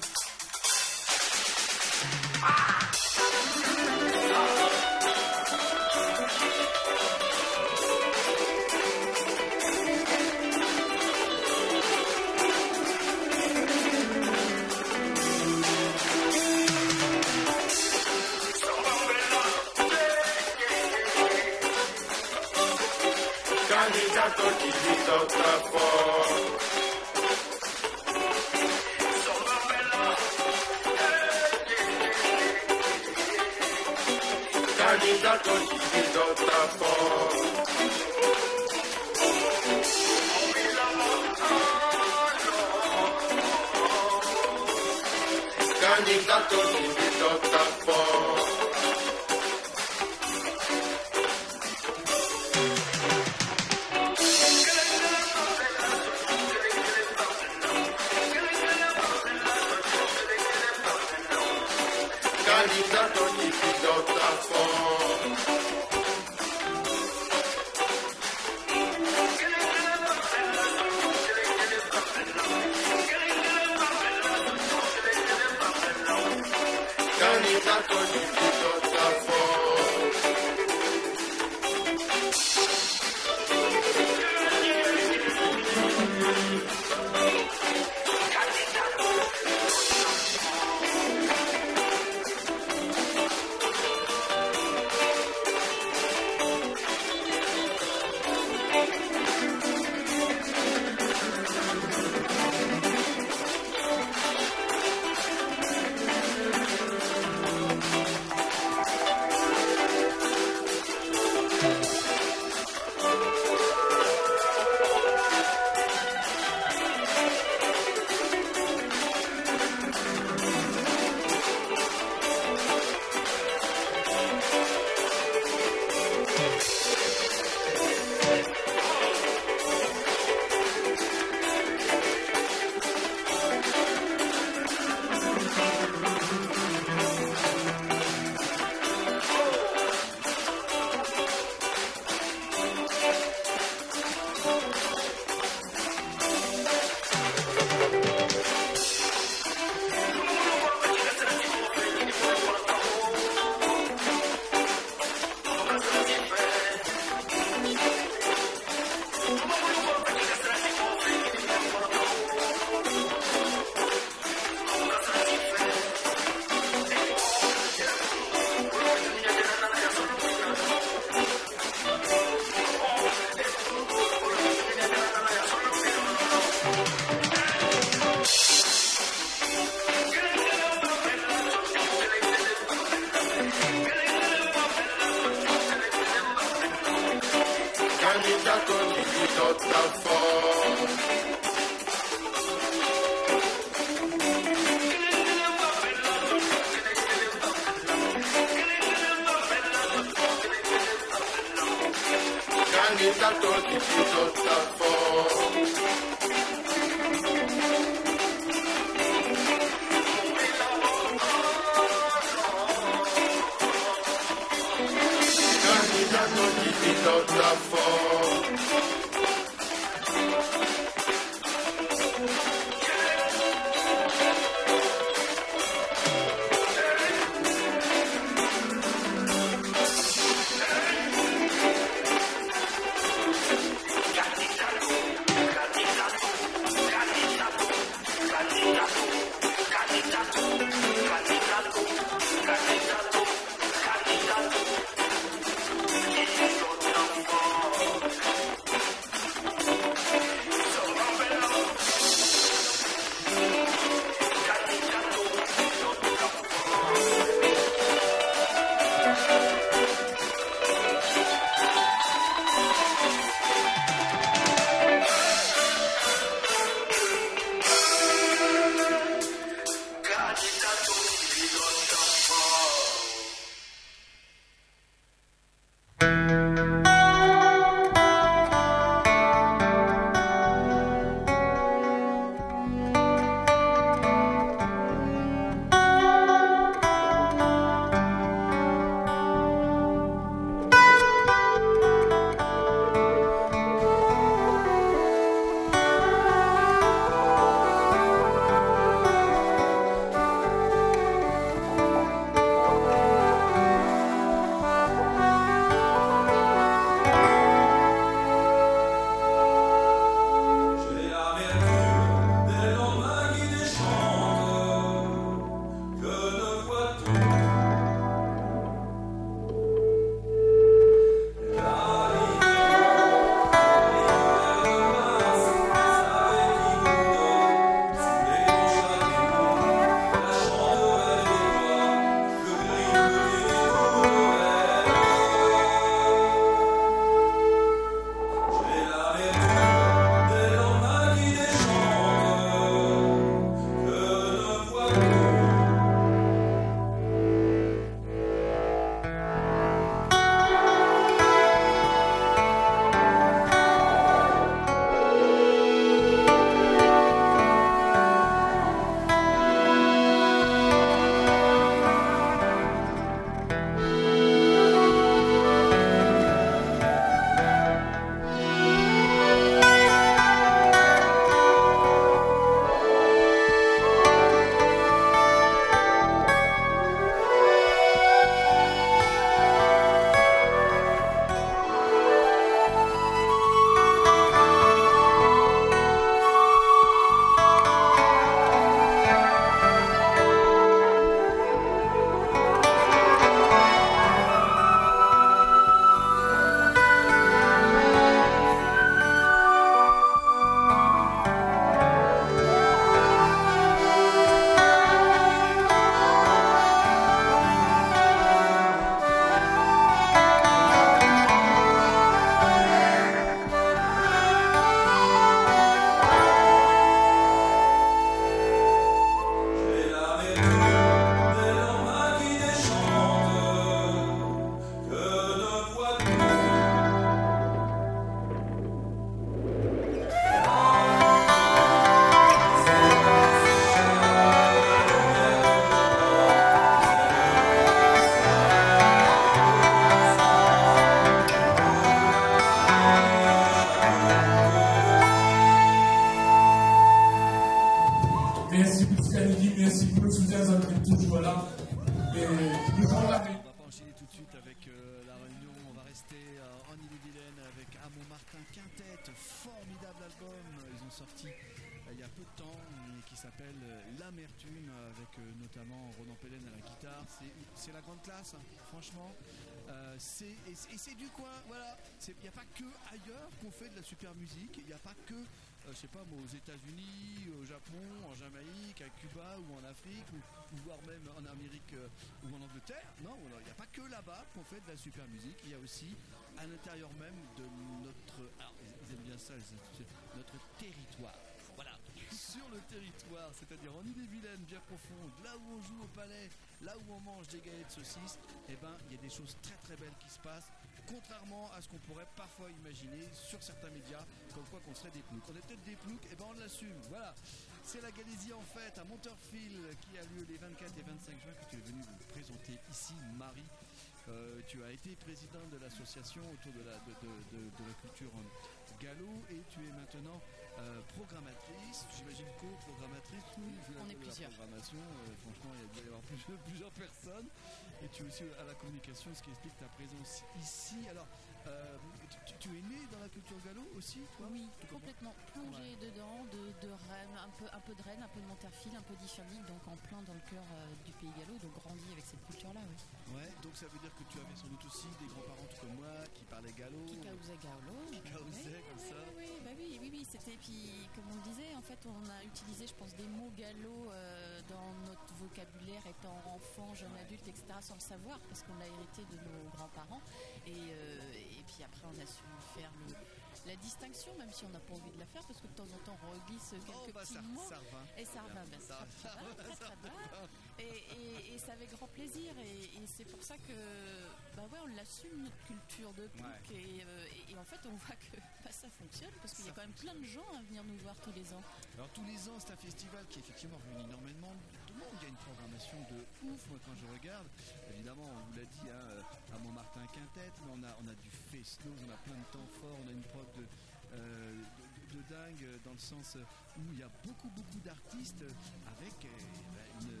Merci pour ce qu'elle dit, merci pour le soutien, ça fait toujours là. Et nous sommes là. On va pas enchaîner tout de suite avec euh, la Réunion, on va rester euh, en Ille-et-Vilaine avec à Montmartin Quintet, formidable album, ils ont sorti euh, il y a peu de temps, qui s'appelle euh, L'Amertume, avec euh, notamment Ronan Pellen à la guitare. C'est, c'est la grande classe, hein, franchement. Euh, c'est, et, c'est, et c'est du coin, voilà. Il n'y a pas que ailleurs qu'on fait de la super musique, il n'y a pas que, euh, je sais pas moi, aux États-Unis, au Japon, en Jamaïque, à Cuba ou en Afrique, ou, ou voire même en Amérique euh, ou en Angleterre. Non, il n'y a pas que là-bas qu'on fait de la super musique, il y a aussi à l'intérieur même de notre, alors ils aiment bien ça, notre territoire. Voilà, sur le territoire, c'est-à-dire en Ille-et-Vilaine, bien profonde, là où on joue au palais, là où on mange des galettes de saucisses, eh ben, il y a des choses très très belles qui se passent, contrairement à ce qu'on pourrait parfois imaginer sur certains médias, comme quoi qu'on serait des ploucs. On est peut-être des ploucs, et ben on l'assume, voilà. C'est la Galésie en fête à Montorfil qui a lieu les vingt-quatre et vingt-cinq juin, que tu es venu vous présenter ici, Marie. Euh, tu as été présidente de l'association autour de la, de, de, de, de la culture gallo et tu es maintenant euh, programmatrice, j'imagine co-programmatrice. Oui, on est plusieurs. La programmation, euh, franchement, il y a dû y avoir plusieurs, plusieurs personnes. Et tu es aussi à la communication, ce qui explique ta présence ici. Alors, euh, tu, tu es né dans la culture gallo aussi, toi? Oui, complètement plongé ouais. dedans, de, de Rennes, un peu, un peu de Rennes, un peu de Montorfil, un peu d'Ifirnic, donc en plein dans le cœur euh, du pays gallo, donc grandi avec cette culture-là, oui. Ouais, donc ça veut dire que tu avais sans doute aussi des grands-parents tout comme moi qui parlaient gallo. Qui causaient gallo. Qui causaient comme oui, ça. Oui, oui, bah oui, oui, oui, c'était, puis comme on le disait, en fait, on a utilisé, je pense, des mots gallo euh, dans notre vocabulaire étant enfant, jeune ouais. adulte, et cetera, sans le savoir, parce qu'on l'a hérité de nos grands-parents. Et, euh, et puis après, on a su faire le... la distinction, même si on n'a pas envie de la faire, parce que de temps en temps on reglisse quelques oh, bah, petits ça, mots ça revint. Et ça revint, ben, ça, ça, ça, très, très bien. Et, et, et ça avait grand plaisir, et, et c'est pour ça que bah ouais, on l'assume, notre culture de plouc, ouais. et, euh, et, et en fait on voit que bah, ça fonctionne, parce qu'il ça y a quand même plein de gens à venir nous voir tous les ans. Alors tous les ans, c'est un festival qui effectivement réunit énormément de monde, il y a une programmation de ouf, moi quand je regarde, évidemment on vous l'a dit, hein, à Montmartin Quintet, mais on a, on a du Fesnos, on a plein de temps forts, on a une prog de Euh, de, de dingue dans le sens où il y a beaucoup beaucoup d'artistes avec euh, une,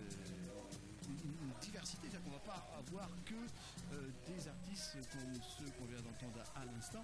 une, une diversité, c'est-à-dire qu'on ne va pas avoir que euh, des artistes comme ceux qu'on vient d'entendre à, à l'instant.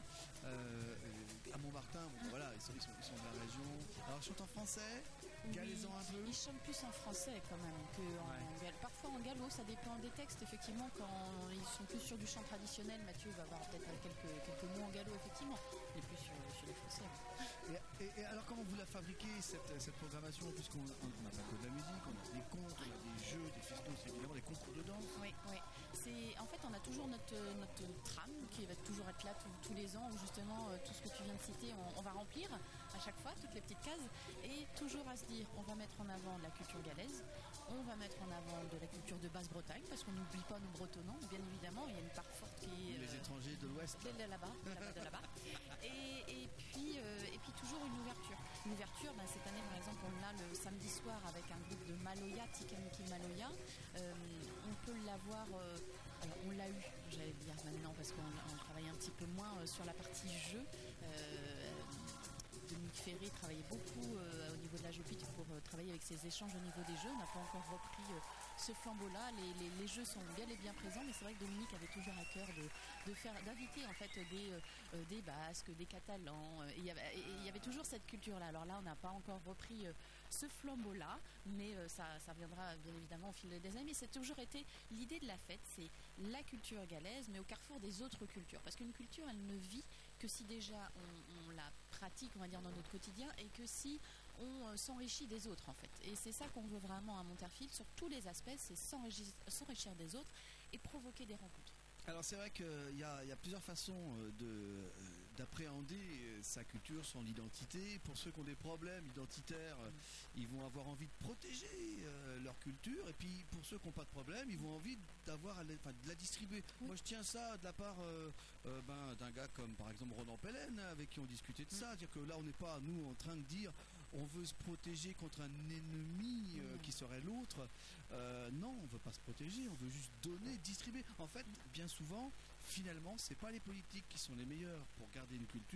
Euh, à Montmartin, bon, voilà, ils sont, ils, sont, ils sont de la région. Alors ils chantent en français, galais-en un peu. Ils chantent plus en français quand même que en ouais. gallo. Parfois en gallo, ça dépend des textes. Effectivement, quand ils sont plus sur du chant traditionnel, Mathieu va avoir peut-être quelques, quelques mots en gallo, effectivement. Il est plus sur, sur les français. Et, et, et alors comment vous la fabriquez cette, cette programmation, puisqu'on n'a pas que de la musique, on a des contes, on a des jeux, des festivals, évidemment des concours de danse. Oui, oui. C'est, en fait, on a toujours notre, notre trame qui va toujours être là tous, tous les ans, où justement euh, tout ce que tu viens de citer, on, on va remplir à chaque fois toutes les petites cases, et toujours à se dire, on va mettre en avant la culture galaise, on va mettre en avant de la culture de Basse-Bretagne, parce qu'on n'oublie pas nos Bretonnants, bien évidemment, il y a une part forte qui est... Les euh, étrangers de l'Ouest. De, de là-bas, de là-bas, de là-bas. Et, et, puis, euh, et puis toujours une ouverture. Une ouverture, ben, cette année par exemple, on l'a le samedi soir avec un groupe de Maloya, Tikamiki Maloya. Euh, on peut l'avoir... Euh, alors on l'a eu, j'allais dire maintenant, parce qu'on on travaille un petit peu moins euh, sur la partie jeu. Euh, Dominique Ferré travaillait beaucoup euh, au niveau de la Jupite pour euh, travailler avec ses échanges au niveau des jeux. On n'a pas encore repris euh, ce flambeau-là. Les, les, les jeux sont bien et bien présents, mais c'est vrai que Dominique avait toujours à cœur de, de faire, d'inviter en fait des, euh, des Basques, des Catalans. Euh, et il y avait, et y avait toujours cette culture-là. Alors là, on n'a pas encore repris euh, ce flambeau-là, mais euh, ça, ça viendra bien évidemment au fil des années. Mais c'est toujours été l'idée de la fête, c'est la culture galaise, mais au carrefour des autres cultures. Parce qu'une culture, elle ne vit que si déjà on, on la pratique, on va dire, dans notre quotidien, et que si on euh, s'enrichit des autres, en fait. Et c'est ça qu'on veut vraiment à Montorfil, sur tous les aspects, c'est s'enrichir, s'enrichir des autres et provoquer des rencontres. Alors c'est vrai qu'il y, y a plusieurs façons de, euh, d'appréhender sa culture, son identité. Pour ceux qui ont des problèmes identitaires, mmh. ils vont avoir envie de protéger euh, leur culture. Et puis pour ceux qui n'ont pas de problème, ils vont avoir envie d'avoir, enfin, de la distribuer. Mmh. Moi je tiens ça de la part euh, euh, ben, d'un gars comme par exemple Ronan Pellen, avec qui on discutait de mmh. ça. C'est-à-dire que là on n'est pas, nous, en train de dire on veut se protéger contre un ennemi euh, mmh. qui serait l'autre. Euh, non, on ne veut pas se protéger, on veut juste donner, distribuer. En fait, bien souvent, finalement, c'est pas les politiques qui sont les meilleurs pour garder une culture,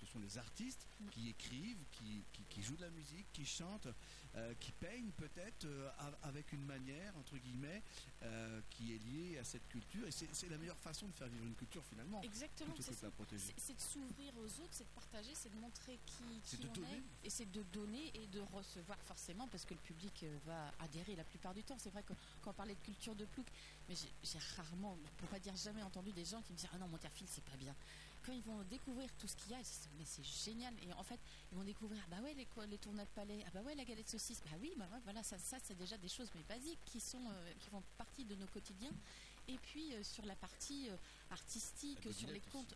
ce sont des artistes mmh. qui écrivent, qui, qui, qui jouent de la musique, qui chantent, euh, qui peignent peut-être euh, avec une manière, entre guillemets, euh, qui est liée à cette culture. Et c'est, c'est la meilleure façon de faire vivre une culture finalement. Exactement, plutôt que de la protéger. C'est, c'est de s'ouvrir aux autres, c'est de partager, c'est de montrer qui, c'est qui de on donner. est. Et c'est de donner et de recevoir forcément, parce que le public va adhérer la plupart du temps. C'est vrai que quand on parlait de culture de plouc, mais j'ai, j'ai rarement, pour pas dire jamais entendu des gens qui me disent « Ah non, Monterfil, c'est pas bien ». Quand ils vont découvrir tout ce qu'il y a, ils se disent mais c'est génial. Et en fait, ils vont découvrir bah ouais les, les tournades palais, ah bah ouais la galette saucisse, bah oui, bah ouais, voilà ça, ça c'est déjà des choses mais basiques qui sont euh, qui font partie de nos quotidiens. Et puis euh, sur la partie euh, artistique, sur les contes.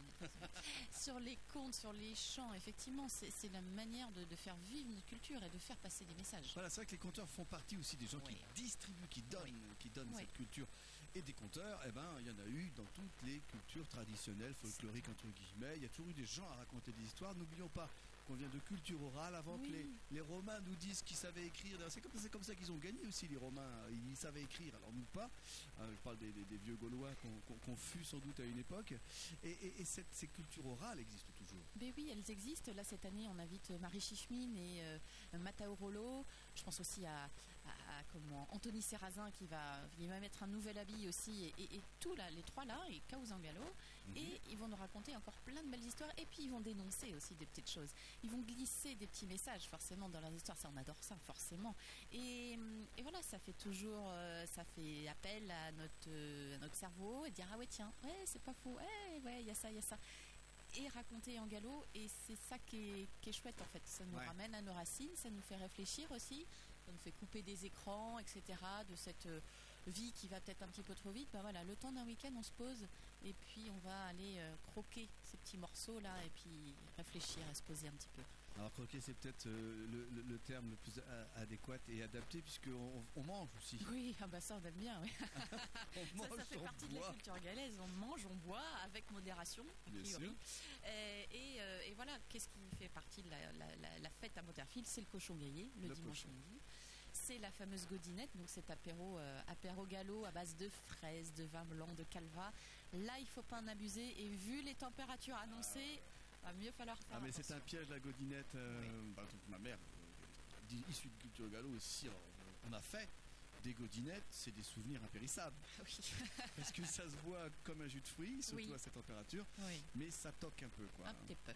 sur les contes, sur les chants, effectivement, c'est, c'est la manière de, de faire vivre notre culture et de faire passer des messages. Voilà, c'est vrai que les conteurs font partie aussi des gens oui. qui distribuent, qui donnent, oui. qui donnent oui. cette culture. Et des conteurs, eh ben, il y en a eu dans toutes les cultures traditionnelles, folkloriques entre guillemets. Il y a toujours eu des gens à raconter des histoires. N'oublions pas qu'on vient de culture orale avant oui. que les, les Romains nous disent qu'ils savaient écrire. C'est comme, c'est comme ça qu'ils ont gagné aussi, les Romains. Ils savaient écrire, alors nous pas. Euh, je parle des, des, des vieux Gaulois qu'on, qu'on, qu'on fut sans doute à une époque. Et, et, et cette, ces cultures orales existent toujours. Mais oui, elles existent. Là, cette année, on invite Marie Chichmine et euh, Matao Rollo. Je pense aussi à, à, à comment, Anthony Serrazin qui va, il va mettre un nouvel habit aussi. Et, et, et tout là, les trois là, et Causangalo. Mm-hmm. Et ils vont nous raconter encore plein de belles histoires. Et puis, ils vont dénoncer aussi des petites choses. Ils vont glisser des petits messages, forcément, dans leurs histoires. Ça, on adore ça, forcément. Et, et voilà, ça fait toujours, euh, ça fait appel à notre, euh, à notre cerveau et dire ah ouais tiens, ouais c'est pas faux, ouais ouais il y a ça, il y a ça. Et raconter en galop, et c'est ça qui est, qui est chouette en fait. Ça nous ouais. ramène à nos racines, ça nous fait réfléchir aussi, ça nous fait couper des écrans, et cetera. De cette euh, vie qui va peut-être un petit peu trop vite. Ben voilà, le temps d'un week-end, on se pose et puis on va aller euh, croquer ces petits morceaux là et puis réfléchir et se poser un petit peu. Alors croquer, c'est peut-être euh, le, le, le terme le plus a, adéquat et adapté puisqu'on on mange aussi. Oui, ah bah ça on aime bien. Oui. on mange, ça, ça fait on partie boit. de la culture galaise. On mange, on boit avec modération, a priori. Et, et, euh, et voilà, qu'est-ce qui fait partie de la, la, la, la fête à Monterfil? C'est le cochon grillé, le, le dimanche cochon. midi. C'est la fameuse godinette, donc cet apéro, euh, apéro gallo à base de fraises, de vin blanc, de calva. Là, il ne faut pas en abuser. Et vu les températures annoncées, va mieux falloir faire Ah mais attention. C'est un piège la godinette. Euh, oui. bah, ma mère, euh, issue de culture gallo aussi, alors, on a fait des godinettes, c'est des souvenirs impérissables. Oui. Parce que ça se boit comme un jus de fruits, surtout oui. à cette température, oui. mais ça toque un peu quoi. Un petit peu.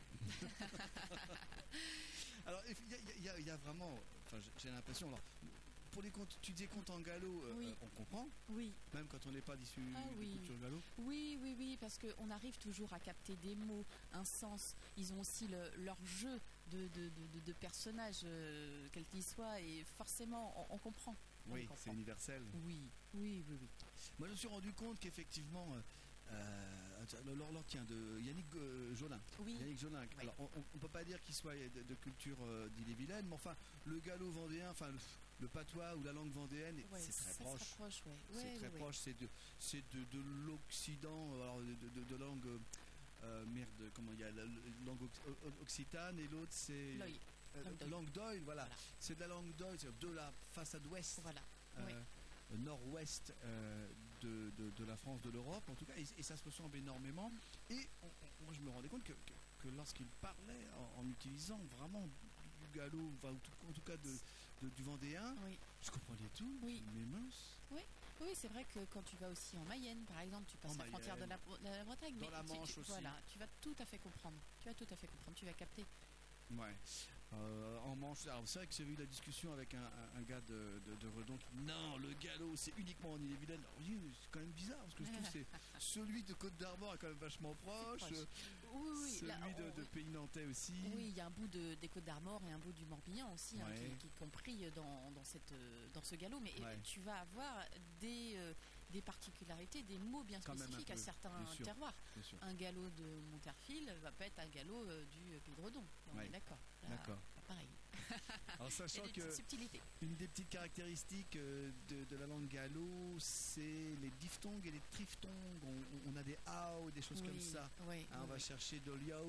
Alors il y, y, y a vraiment, enfin j'ai l'impression, alors, pour les contes, tu disais contes en gallo, euh, oui. on comprend. Oui. Même quand on n'est pas issu ah, de oui. culture gallo. Oui, oui, oui, parce qu'on arrive toujours à capter des mots, un sens. Ils ont aussi le, leur jeu de, de, de, de personnages, euh, quels qu'ils soient, et forcément, on, on comprend. On oui, comprend. C'est universel. Oui, oui, oui, oui. Moi, je me suis rendu compte qu'effectivement, euh, alors, tiens, de Yannick euh, Jolin. Oui. Yannick Jolin. Oui. Alors, on ne peut pas dire qu'il soit de, de culture euh, d'Ille-et-Vilaine, mais enfin, le gallo vendéen, enfin. Le, Le patois ou la langue vendéenne, ouais, c'est très ça proche. proche ouais. C'est ouais, très ouais, proche. Ouais. C'est de, c'est de, de l'Occident, alors de, de, de langue euh, merde, comment il y a la langue occitane et l'autre c'est L'oïl. Euh, langue d'oïl, voilà. voilà. C'est de la langue d'oïl, c'est de la façade ouest, voilà. euh, oui. nord-ouest euh, de, de, de la France, de l'Europe en tout cas, et, et ça se ressemble énormément. Et on, on, moi je me rendais compte que, que, que lorsqu'il parlait en, en utilisant vraiment du gallo, enfin, en tout cas de De, du vendéen, oui. je comprenais tout, oui. mais mince. Oui. oui, c'est vrai que quand tu vas aussi en Mayenne, par exemple, tu passes en la Mayenne, frontière de la, de la Bretagne, dans mais la Manche tu, tu, aussi. Voilà, tu vas tout à fait comprendre. Tu vas tout à fait comprendre, tu vas capter. Ouais. Euh, en Manche, alors c'est vrai que j'ai eu la discussion avec un, un, un gars de, de, de Redon qui dit non, le gallo c'est uniquement en Ille-et-Vilaine. Alors, oui, c'est quand même bizarre parce que je trouve que c'est celui de Côte d'Armor est quand même vachement proche. proche. Oui, oui, celui là, de, on, de Pays Nantais aussi. Oui, il y a un bout de, des Côtes d'Armor et un bout du Morbihan aussi ouais. hein, qui, qui est compris dans, dans, cette, dans ce gallo. Mais ouais. tu vas avoir des, euh, des particularités, des mots bien quand spécifiques à certains bien terroirs. Sûr. Un gallo de Monterfil va pas être un gallo euh, du Pays de Redon. On ouais. est d'accord. Là, d'accord. Pas pareil. Alors sachant que une des petites caractéristiques de, de la langue gallo, c'est les diphtongues et les triphtongues. On, on a des ao, des choses oui, comme ça. Oui, hein, on oui. va chercher de l'iao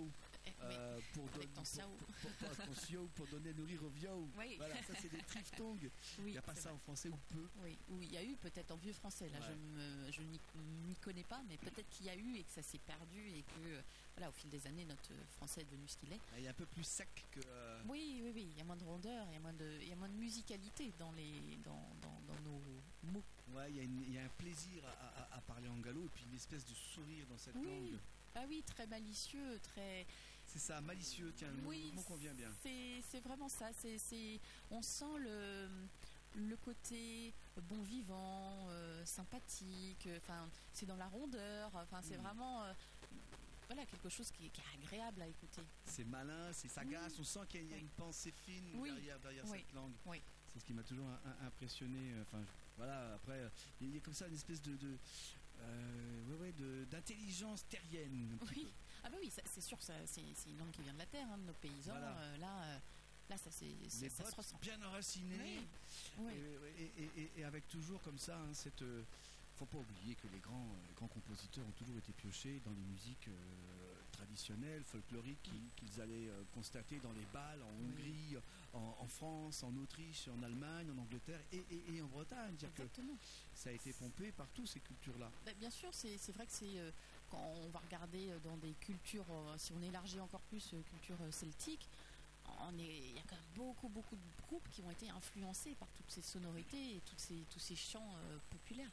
euh, pour, don- ton pour, pour, pour, pour, pour, pour donner nourrir au vieux. Oui. Voilà, ça c'est des triphtongs. Oui, il n'y a pas ça vrai. En français ou peu. Oui, oui, il y a eu peut-être en vieux français. Là, ouais. je, me, je n'y m'y connais pas, mais peut-être qu'il y a eu et que ça s'est perdu et que, voilà, au fil des années, notre français est devenu ce qu'il est. Il est un peu plus sec que. Euh... Oui, oui, oui. Il y a moins de rondeur, il y a moins de, il y a moins de musicalité dans les, dans, dans, dans nos mots. Ouais, il y a, une, il y a un plaisir à, à, à parler en gallo et puis une espèce de sourire dans cette oui. langue. Ah oui, très malicieux, très. C'est ça, malicieux, tiens, le oui, mot convient bien. C'est, c'est vraiment ça. C'est, c'est, on sent le, le côté bon vivant, euh, sympathique. Enfin, c'est dans la rondeur. Enfin, c'est mmh. vraiment. Euh, Voilà, quelque chose qui est, qui est agréable à écouter. C'est malin, c'est sagace, oui. on sent qu'il y a, il y a une pensée fine oui. derrière, derrière oui. cette langue. Oui. C'est ce qui m'a toujours un, un, impressionné. Enfin, voilà, après, il y a comme ça une espèce de, de, euh, ouais, ouais, de d'intelligence terrienne. Oui, ah bah oui, ça, c'est sûr, ça, c'est, c'est une langue qui vient de la terre, hein, de nos paysans. Voilà. Euh, là, euh, là, ça, c'est, Les ça, ça se ressent. Bien enracinées, oui. Oui. Et, et, et, et avec toujours comme ça, hein, cette. Euh, faut pas oublier que les grands, les grands compositeurs ont toujours été piochés dans les musiques euh, traditionnelles, folkloriques, qu'ils, qu'ils allaient euh, constater dans les bals en oui. Hongrie, en, en France, en Autriche, en Allemagne, en Angleterre et, et, et en Bretagne. Dire Exactement. Que ça a été pompé par toutes ces cultures-là. Bah, bien sûr, c'est, c'est vrai que c'est euh, quand on va regarder dans des cultures, euh, si on élargit encore plus euh, culture euh, celtique. On est, il y a quand même beaucoup, beaucoup de groupes qui ont été influencés par toutes ces sonorités et toutes ces, tous ces chants euh, populaires.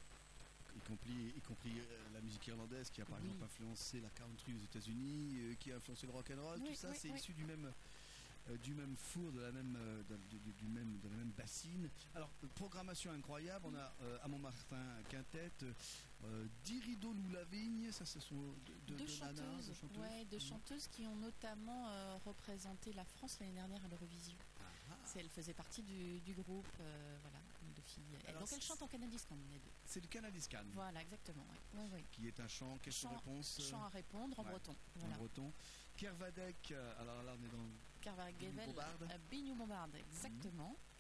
Y compris, y compris euh, la musique irlandaise qui a par oui. exemple influencé la country aux États-Unis, euh, qui a influencé le rock and roll, oui, tout ça oui, c'est oui. issu du même, euh, du même four, de la même, euh, de, du, du même, de la même bassine. Alors euh, programmation incroyable, on a euh, à Montmartin Quintet, euh, Dirido Loulavigne, ça ce sont de, de, deux de chanteuses, nanas, de chanteuses, ouais, de mmh. chanteuses qui ont notamment euh, représenté la France l'année dernière à l'Eurovision. Ah, c'est, elles faisaient partie du, du groupe, euh, voilà. De filles. Alors, donc elles chantent en canadiscan, les deux. C'est du canadiscan. Voilà, exactement. Ouais. Ouais, ouais. Qui est un chant, question-réponse. Chant à répondre en ouais. breton. Voilà. En breton. Kervadek, alors là on est dans. Kervadek, Bignou Bombarde, exactement. Mmh.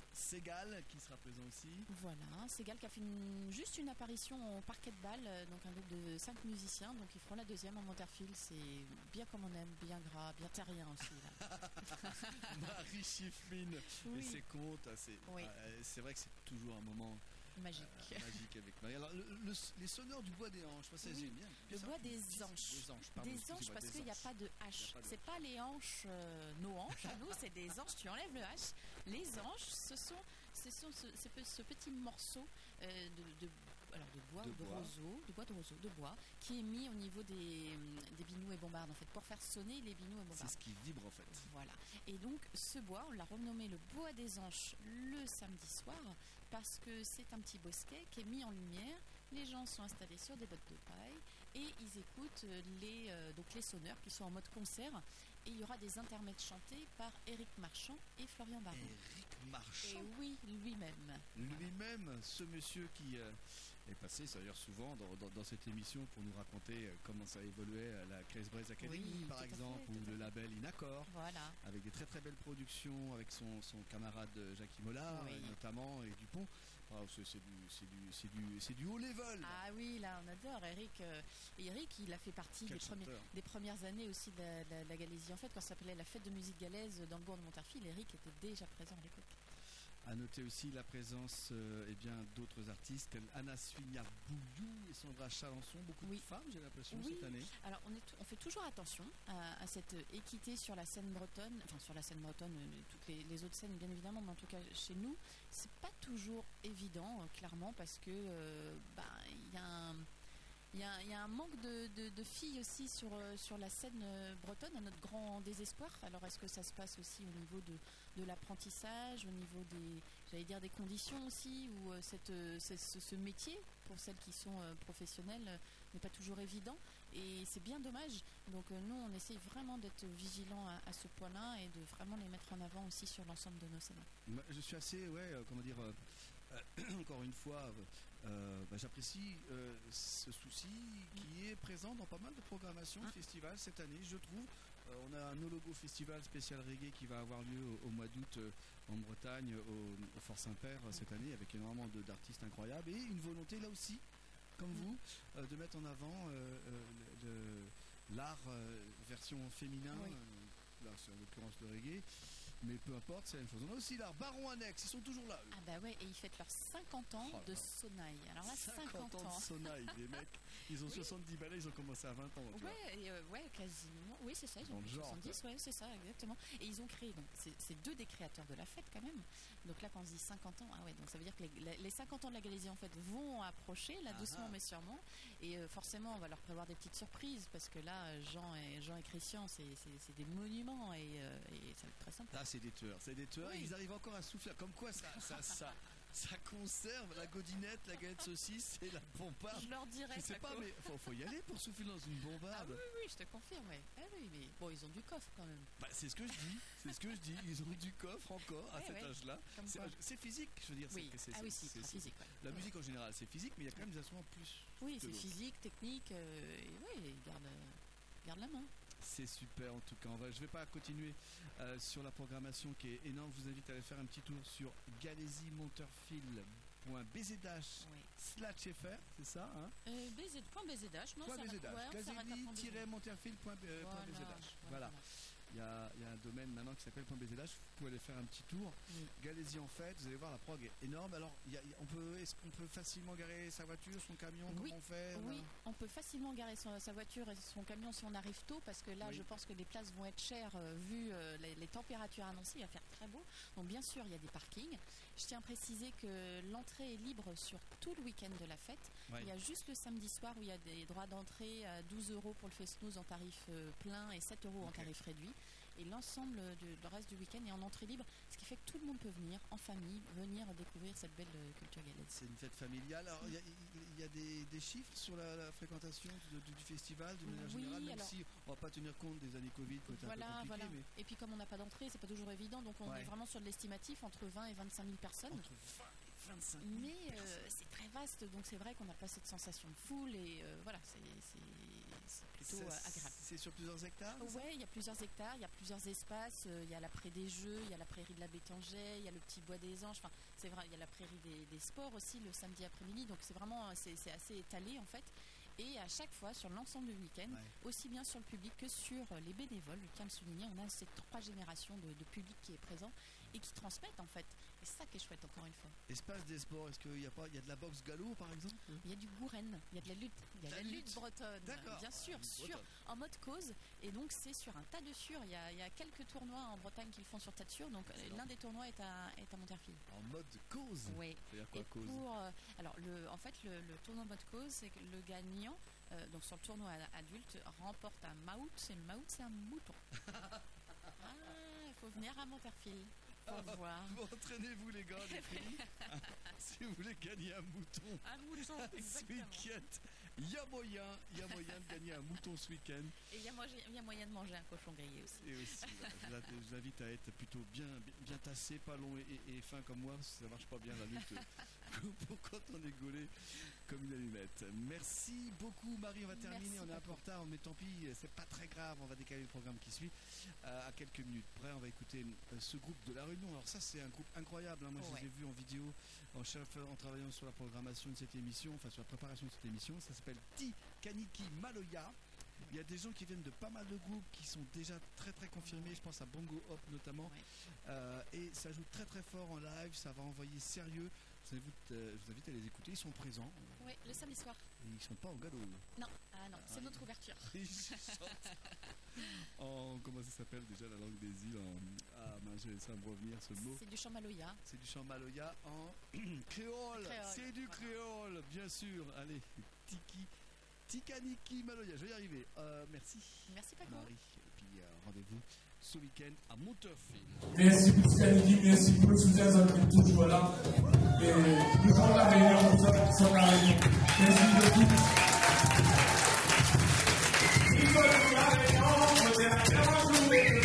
Ségal qui sera présent aussi. Voilà, Ségal qui a fait une, juste une apparition au Parquet de Bâle, donc un groupe de cinq musiciens, donc ils feront la deuxième en Monterfil. C'est bien comme on aime, bien gras, bien terrien aussi. Là. Marie Schifflin oui. et ses contes, c'est, oui. euh, c'est vrai que c'est toujours un moment magique, euh, magique avec Marie. Alors le, le, les sonneurs du bois des hanches, moi ça oui. j'aime bien. Le ça, bois des anches. Des anches, pardon, des anches parce qu'il n'y a pas de hache. C'est pas les hanches, euh, nos hanches à nous, c'est des anches. Tu enlèves le H. Les anches, ce sont Ce sont ce, ce, ce petit morceau euh, de, de, alors de bois, de, de bois. roseau, de bois de roseau, de bois, qui est mis au niveau des, des binous et bombardes en fait, pour faire sonner les binous et bombardes. C'est ce qui vibre en fait. Voilà. Et donc ce bois, on l'a renommé le bois des anches le samedi soir parce que c'est un petit bosquet qui est mis en lumière. Les gens sont installés sur des bottes de paille et ils écoutent les, euh, donc les sonneurs qui sont en mode concert. Et il y aura des intermèdes chantés par Éric Marchand et Florian Baron. Éric Marchand. Et oui, lui-même. Lui-même, voilà. Ce monsieur qui euh, est passé d'ailleurs souvent dans, dans, dans cette émission pour nous raconter euh, comment ça évoluait à la Chris Braze Academy, oui, par exemple, fait, ou le label Inaccord, voilà. avec des très très belles productions, avec son, son camarade Jackie Mollard, oui. notamment, et Dupont. Oh, c'est, c'est, du, c'est, du, c'est, du, c'est du haut level. Ah oui, là on adore Eric. Euh, Eric, il a fait partie des, premiers, des premières années aussi de la, la, la Galésie. En fait, quand ça s'appelait la fête de musique galaise dans le bourg de Monterfil, Eric était déjà présent à l'époque. À noter aussi la présence euh, eh bien, d'autres artistes comme Anna Svignard-Bouillou et Sandra Chalençon, beaucoup oui. de femmes j'ai l'impression oui. cette année. Alors on, est, on fait toujours attention à, à cette équité sur la scène bretonne, enfin sur la scène bretonne, toutes les, les autres scènes bien évidemment, mais en tout cas chez nous, c'est pas toujours évident, euh, clairement, parce que euh, bah, y a un... Il y, a, il y a un manque de, de, de filles aussi sur, euh, sur la scène euh, bretonne, à notre grand désespoir. Alors est-ce que ça se passe aussi au niveau de, de l'apprentissage, au niveau des, j'allais dire des conditions aussi, où euh, cette, euh, ce, ce métier, pour celles qui sont euh, professionnelles, euh, n'est pas toujours évident. Et c'est bien dommage. Donc euh, nous, on essaye vraiment d'être vigilants à, à ce point-là et de vraiment les mettre en avant aussi sur l'ensemble de nos scènes. Je suis assez, ouais, euh, comment dire, euh, euh, encore une fois... Euh, Euh, bah, j'apprécie euh, ce souci qui est présent dans pas mal de programmations, de festivals cette année, je trouve. Euh, on a un Ologo Festival spécial reggae qui va avoir lieu au, au mois d'août euh, en Bretagne, au, au Fort Saint-Père euh, cette année, avec énormément de, d'artistes incroyables et une volonté là aussi, comme vous, euh, de mettre en avant euh, le, le, l'art euh, version féminin, Oui. euh, là c'est en l'occurrence le reggae, mais peu importe, c'est la même chose. On a aussi l'art Baron Annexe, ils sont toujours là. Eux. Ah bah ouais, et ils fêtent leurs cinquante ans Oh de là. Sonaï. Alors là, cinquante ans. de Sonaï, les mecs, ils ont Oui. soixante-dix balais, ils ont commencé à vingt ans. Tu vois. Ouais, et, euh, ouais, quasiment. Oui, c'est ça, ils Dans ont le plus genre, soixante-dix, ouais, c'est ça, exactement. Et ils ont créé, donc c'est, c'est deux des créateurs de la fête quand même. Donc là, quand on se dit cinquante ans, ah ouais, donc ça veut dire que les, les cinquante ans de la Galésie en fait vont approcher, là, Ah doucement ah. mais sûrement. Et euh, forcément, on va leur prévoir des petites surprises parce que là, euh, Jean et, Jean et Christian, c'est, c'est, c'est des monuments et, euh, et ça va être très sympa. Ah, c'est des tueurs, c'est des tueurs, Oui. ils arrivent encore à souffler, comme quoi ça, ça, ça, ça conserve la godinette, la galette saucisse et la bombarde. Je leur dirai, Je sais pas, Paco. mais faut, faut y aller pour souffler dans une Ah bombarde. oui, oui, oui, je te confirme, ouais. Ah oui, mais bon, ils ont du coffre quand même. Bah, c'est ce que je dis, c'est ce que je dis. Ils ont du coffre encore à Ouais, cet ouais. âge-là. Comme C'est, quoi. c'est physique, je veux dire. Oui, c'est, c'est, ah oui, si, c'est- très c'est- physique, ouais. La Ouais. musique en général, c'est physique, mais il y a quand même des instruments plus. Oui, que c'est d'autres. physique, technique, euh, et ouais, ils gardent, euh, gardent la main. C'est super en tout cas. On va, je ne vais pas continuer euh, sur la programmation qui est énorme. Je vous invite à aller faire un petit tour sur galésie-monterfil point b z h Oui. slash f r, c'est ça hein Euh, B Z, point B Z H, non, Point ça B Z arrête- H, ouais, on s'arrête à point B Z H. galésie-monterfil point b z h. Voilà, Voilà. voilà. Il y, a, il y a un domaine maintenant qui s'appelle .bzh, vous pouvez aller faire un petit tour. Oui. Galésie en fait, vous allez voir la prog est énorme. Alors, il y a- il y a- on peut, est-ce qu'on peut facilement garer sa voiture, son camion, Oui. comment on fait Oui, là on peut facilement garer son- sa voiture et son camion si on arrive tôt, parce que là, Oui. je pense que les places vont être chères euh, vu euh, les, les températures annoncées. Il va faire très beau. Donc, bien sûr, il y a des parkings. Je tiens à préciser que l'entrée est libre sur tout le week-end de la fête. Ouais. Il y a juste le samedi soir où il y a des droits d'entrée à douze euros pour le Fest-Noz en tarif euh, plein et sept euros en Ok. tarif réduit. Et l'ensemble du le reste du week-end est en entrée libre, ce qui fait que tout le monde peut venir en famille, venir découvrir cette belle euh, culture galaise. C'est une fête familiale. Alors, il y a, il y a des, des chiffres sur la, la fréquentation de- du, du festival, d'une manière Oui, générale, même alors- si on va pas tenir compte des années Covid, qui ont été un peu Voilà, compliquées, voilà. mais Et puis comme on n'a pas d'entrée, c'est pas toujours évident, donc on Ouais. est vraiment sur de l'estimatif entre vingt et vingt-cinq mille personnes. entre vingt et vingt-cinq mille Mais euh, personnes. c'est très vaste, donc c'est vrai qu'on n'a pas cette sensation de foule et euh, voilà, c'est, c'est, c'est plutôt Ça, euh, agréable. C'est sur plusieurs hectares ça Ouais, il y a plusieurs hectares, il y a plusieurs espaces, euh, il y a la prairie des Jeux, il y a la prairie de la Bétanget, il y a le petit bois des Anges, enfin c'est vrai, il y a la prairie des, des sports aussi le samedi après-midi, donc c'est vraiment euh, c'est, c'est assez étalé en fait. Et à chaque fois, sur l'ensemble du week-end, Ouais. aussi bien sur le public que sur euh, les bénévoles, je tiens à le souligner, on a ces trois générations de, de public qui est présent et qui transmettent en fait. Et c'est ça qui est chouette encore une fois. Espace des sports, est-ce qu'il y a pas, il y a de la boxe galop par exemple Il y a du gouren, il y a de la lutte, il y a La la, lutte. lutte. bretonne, D'accord. bien sûr, Lutte sur, bretonne. en mode cause. Et donc c'est sur un tas de sûrs. Il y a, il y a quelques tournois en Bretagne qu'ils font sur tas de sûrs. Donc euh, Excellent. l'un des tournois est à, est à Monterfil. En mode cause Oui. C'est-à-dire quoi Et cause pour, euh, alors le, en fait le, le tournoi mode cause, c'est que le gagnant, euh, donc sur le tournoi ad- adulte, remporte un maout. C'est le maout, c'est un mouton. Ah, il faut venir à Monterfil pour Ah, voir. Bon, entraînez-vous les gars, les filles. Si vous voulez gagner un mouton Un mouton, ce exactement. week-end, il y a moyen, il y a moyen de gagner un mouton ce week-end. Et il y, a mangé- il y a moyen de manger un cochon grillé aussi. Et aussi, voilà, je la- je vous invite à être plutôt bien, bien, bien tassé, pas long et, et- et fin comme moi, parce que ça marche pas bien la lutte pour quand on est gaulé comme une allumette. Merci beaucoup Marie, on va terminer, Merci on est un peu beaucoup. en retard, mais tant pis, c'est pas très grave, on va décaler le programme qui suit euh, à quelques minutes près. On va écouter euh, ce groupe de La Réunion. Alors ça c'est un groupe incroyable, hein. Moi je Ouais. les ai vus en vidéo, en, chef, en travaillant sur la programmation de cette émission, enfin sur la préparation de cette émission. Ça s'appelle Ti Kaniki Maloya. Il y a des gens qui viennent de pas mal de groupes qui sont déjà très très confirmés, je pense à Bongo Hop notamment. Ouais. Euh, et ça joue très très fort en live, ça va envoyer sérieux. Je vous invite, euh, je vous invite à les écouter, ils sont présents. Oui, le samedi soir. Et ils sont pas en galop. Non, ah non, c'est Ah, notre ouverture. Ils chantent en, comment ça s'appelle déjà la langue des îles en, ah mince, ça va me revenir ce mot. C'est du chamaloya. C'est du chant maloya en créole. Créole, C'est du voilà. créole, bien sûr. Allez, Tiki, Tikaniki Maloya, je vais y arriver. Euh, merci Merci Paco. Marie. Et puis euh, rendez-vous ce week-end à Monterfil. Merci pour ce qu'elle dit, merci pour le soutien, ça fait toujours là. Et nous sommes la réunion, nous sommes nous sommes la réunion. Merci beaucoup. Nous sommes la réunion, on est à quarante jours.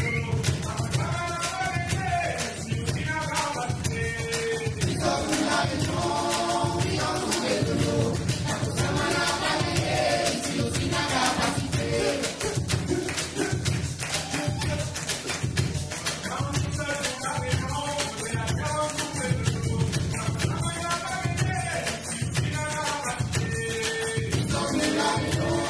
Don't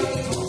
Thank you.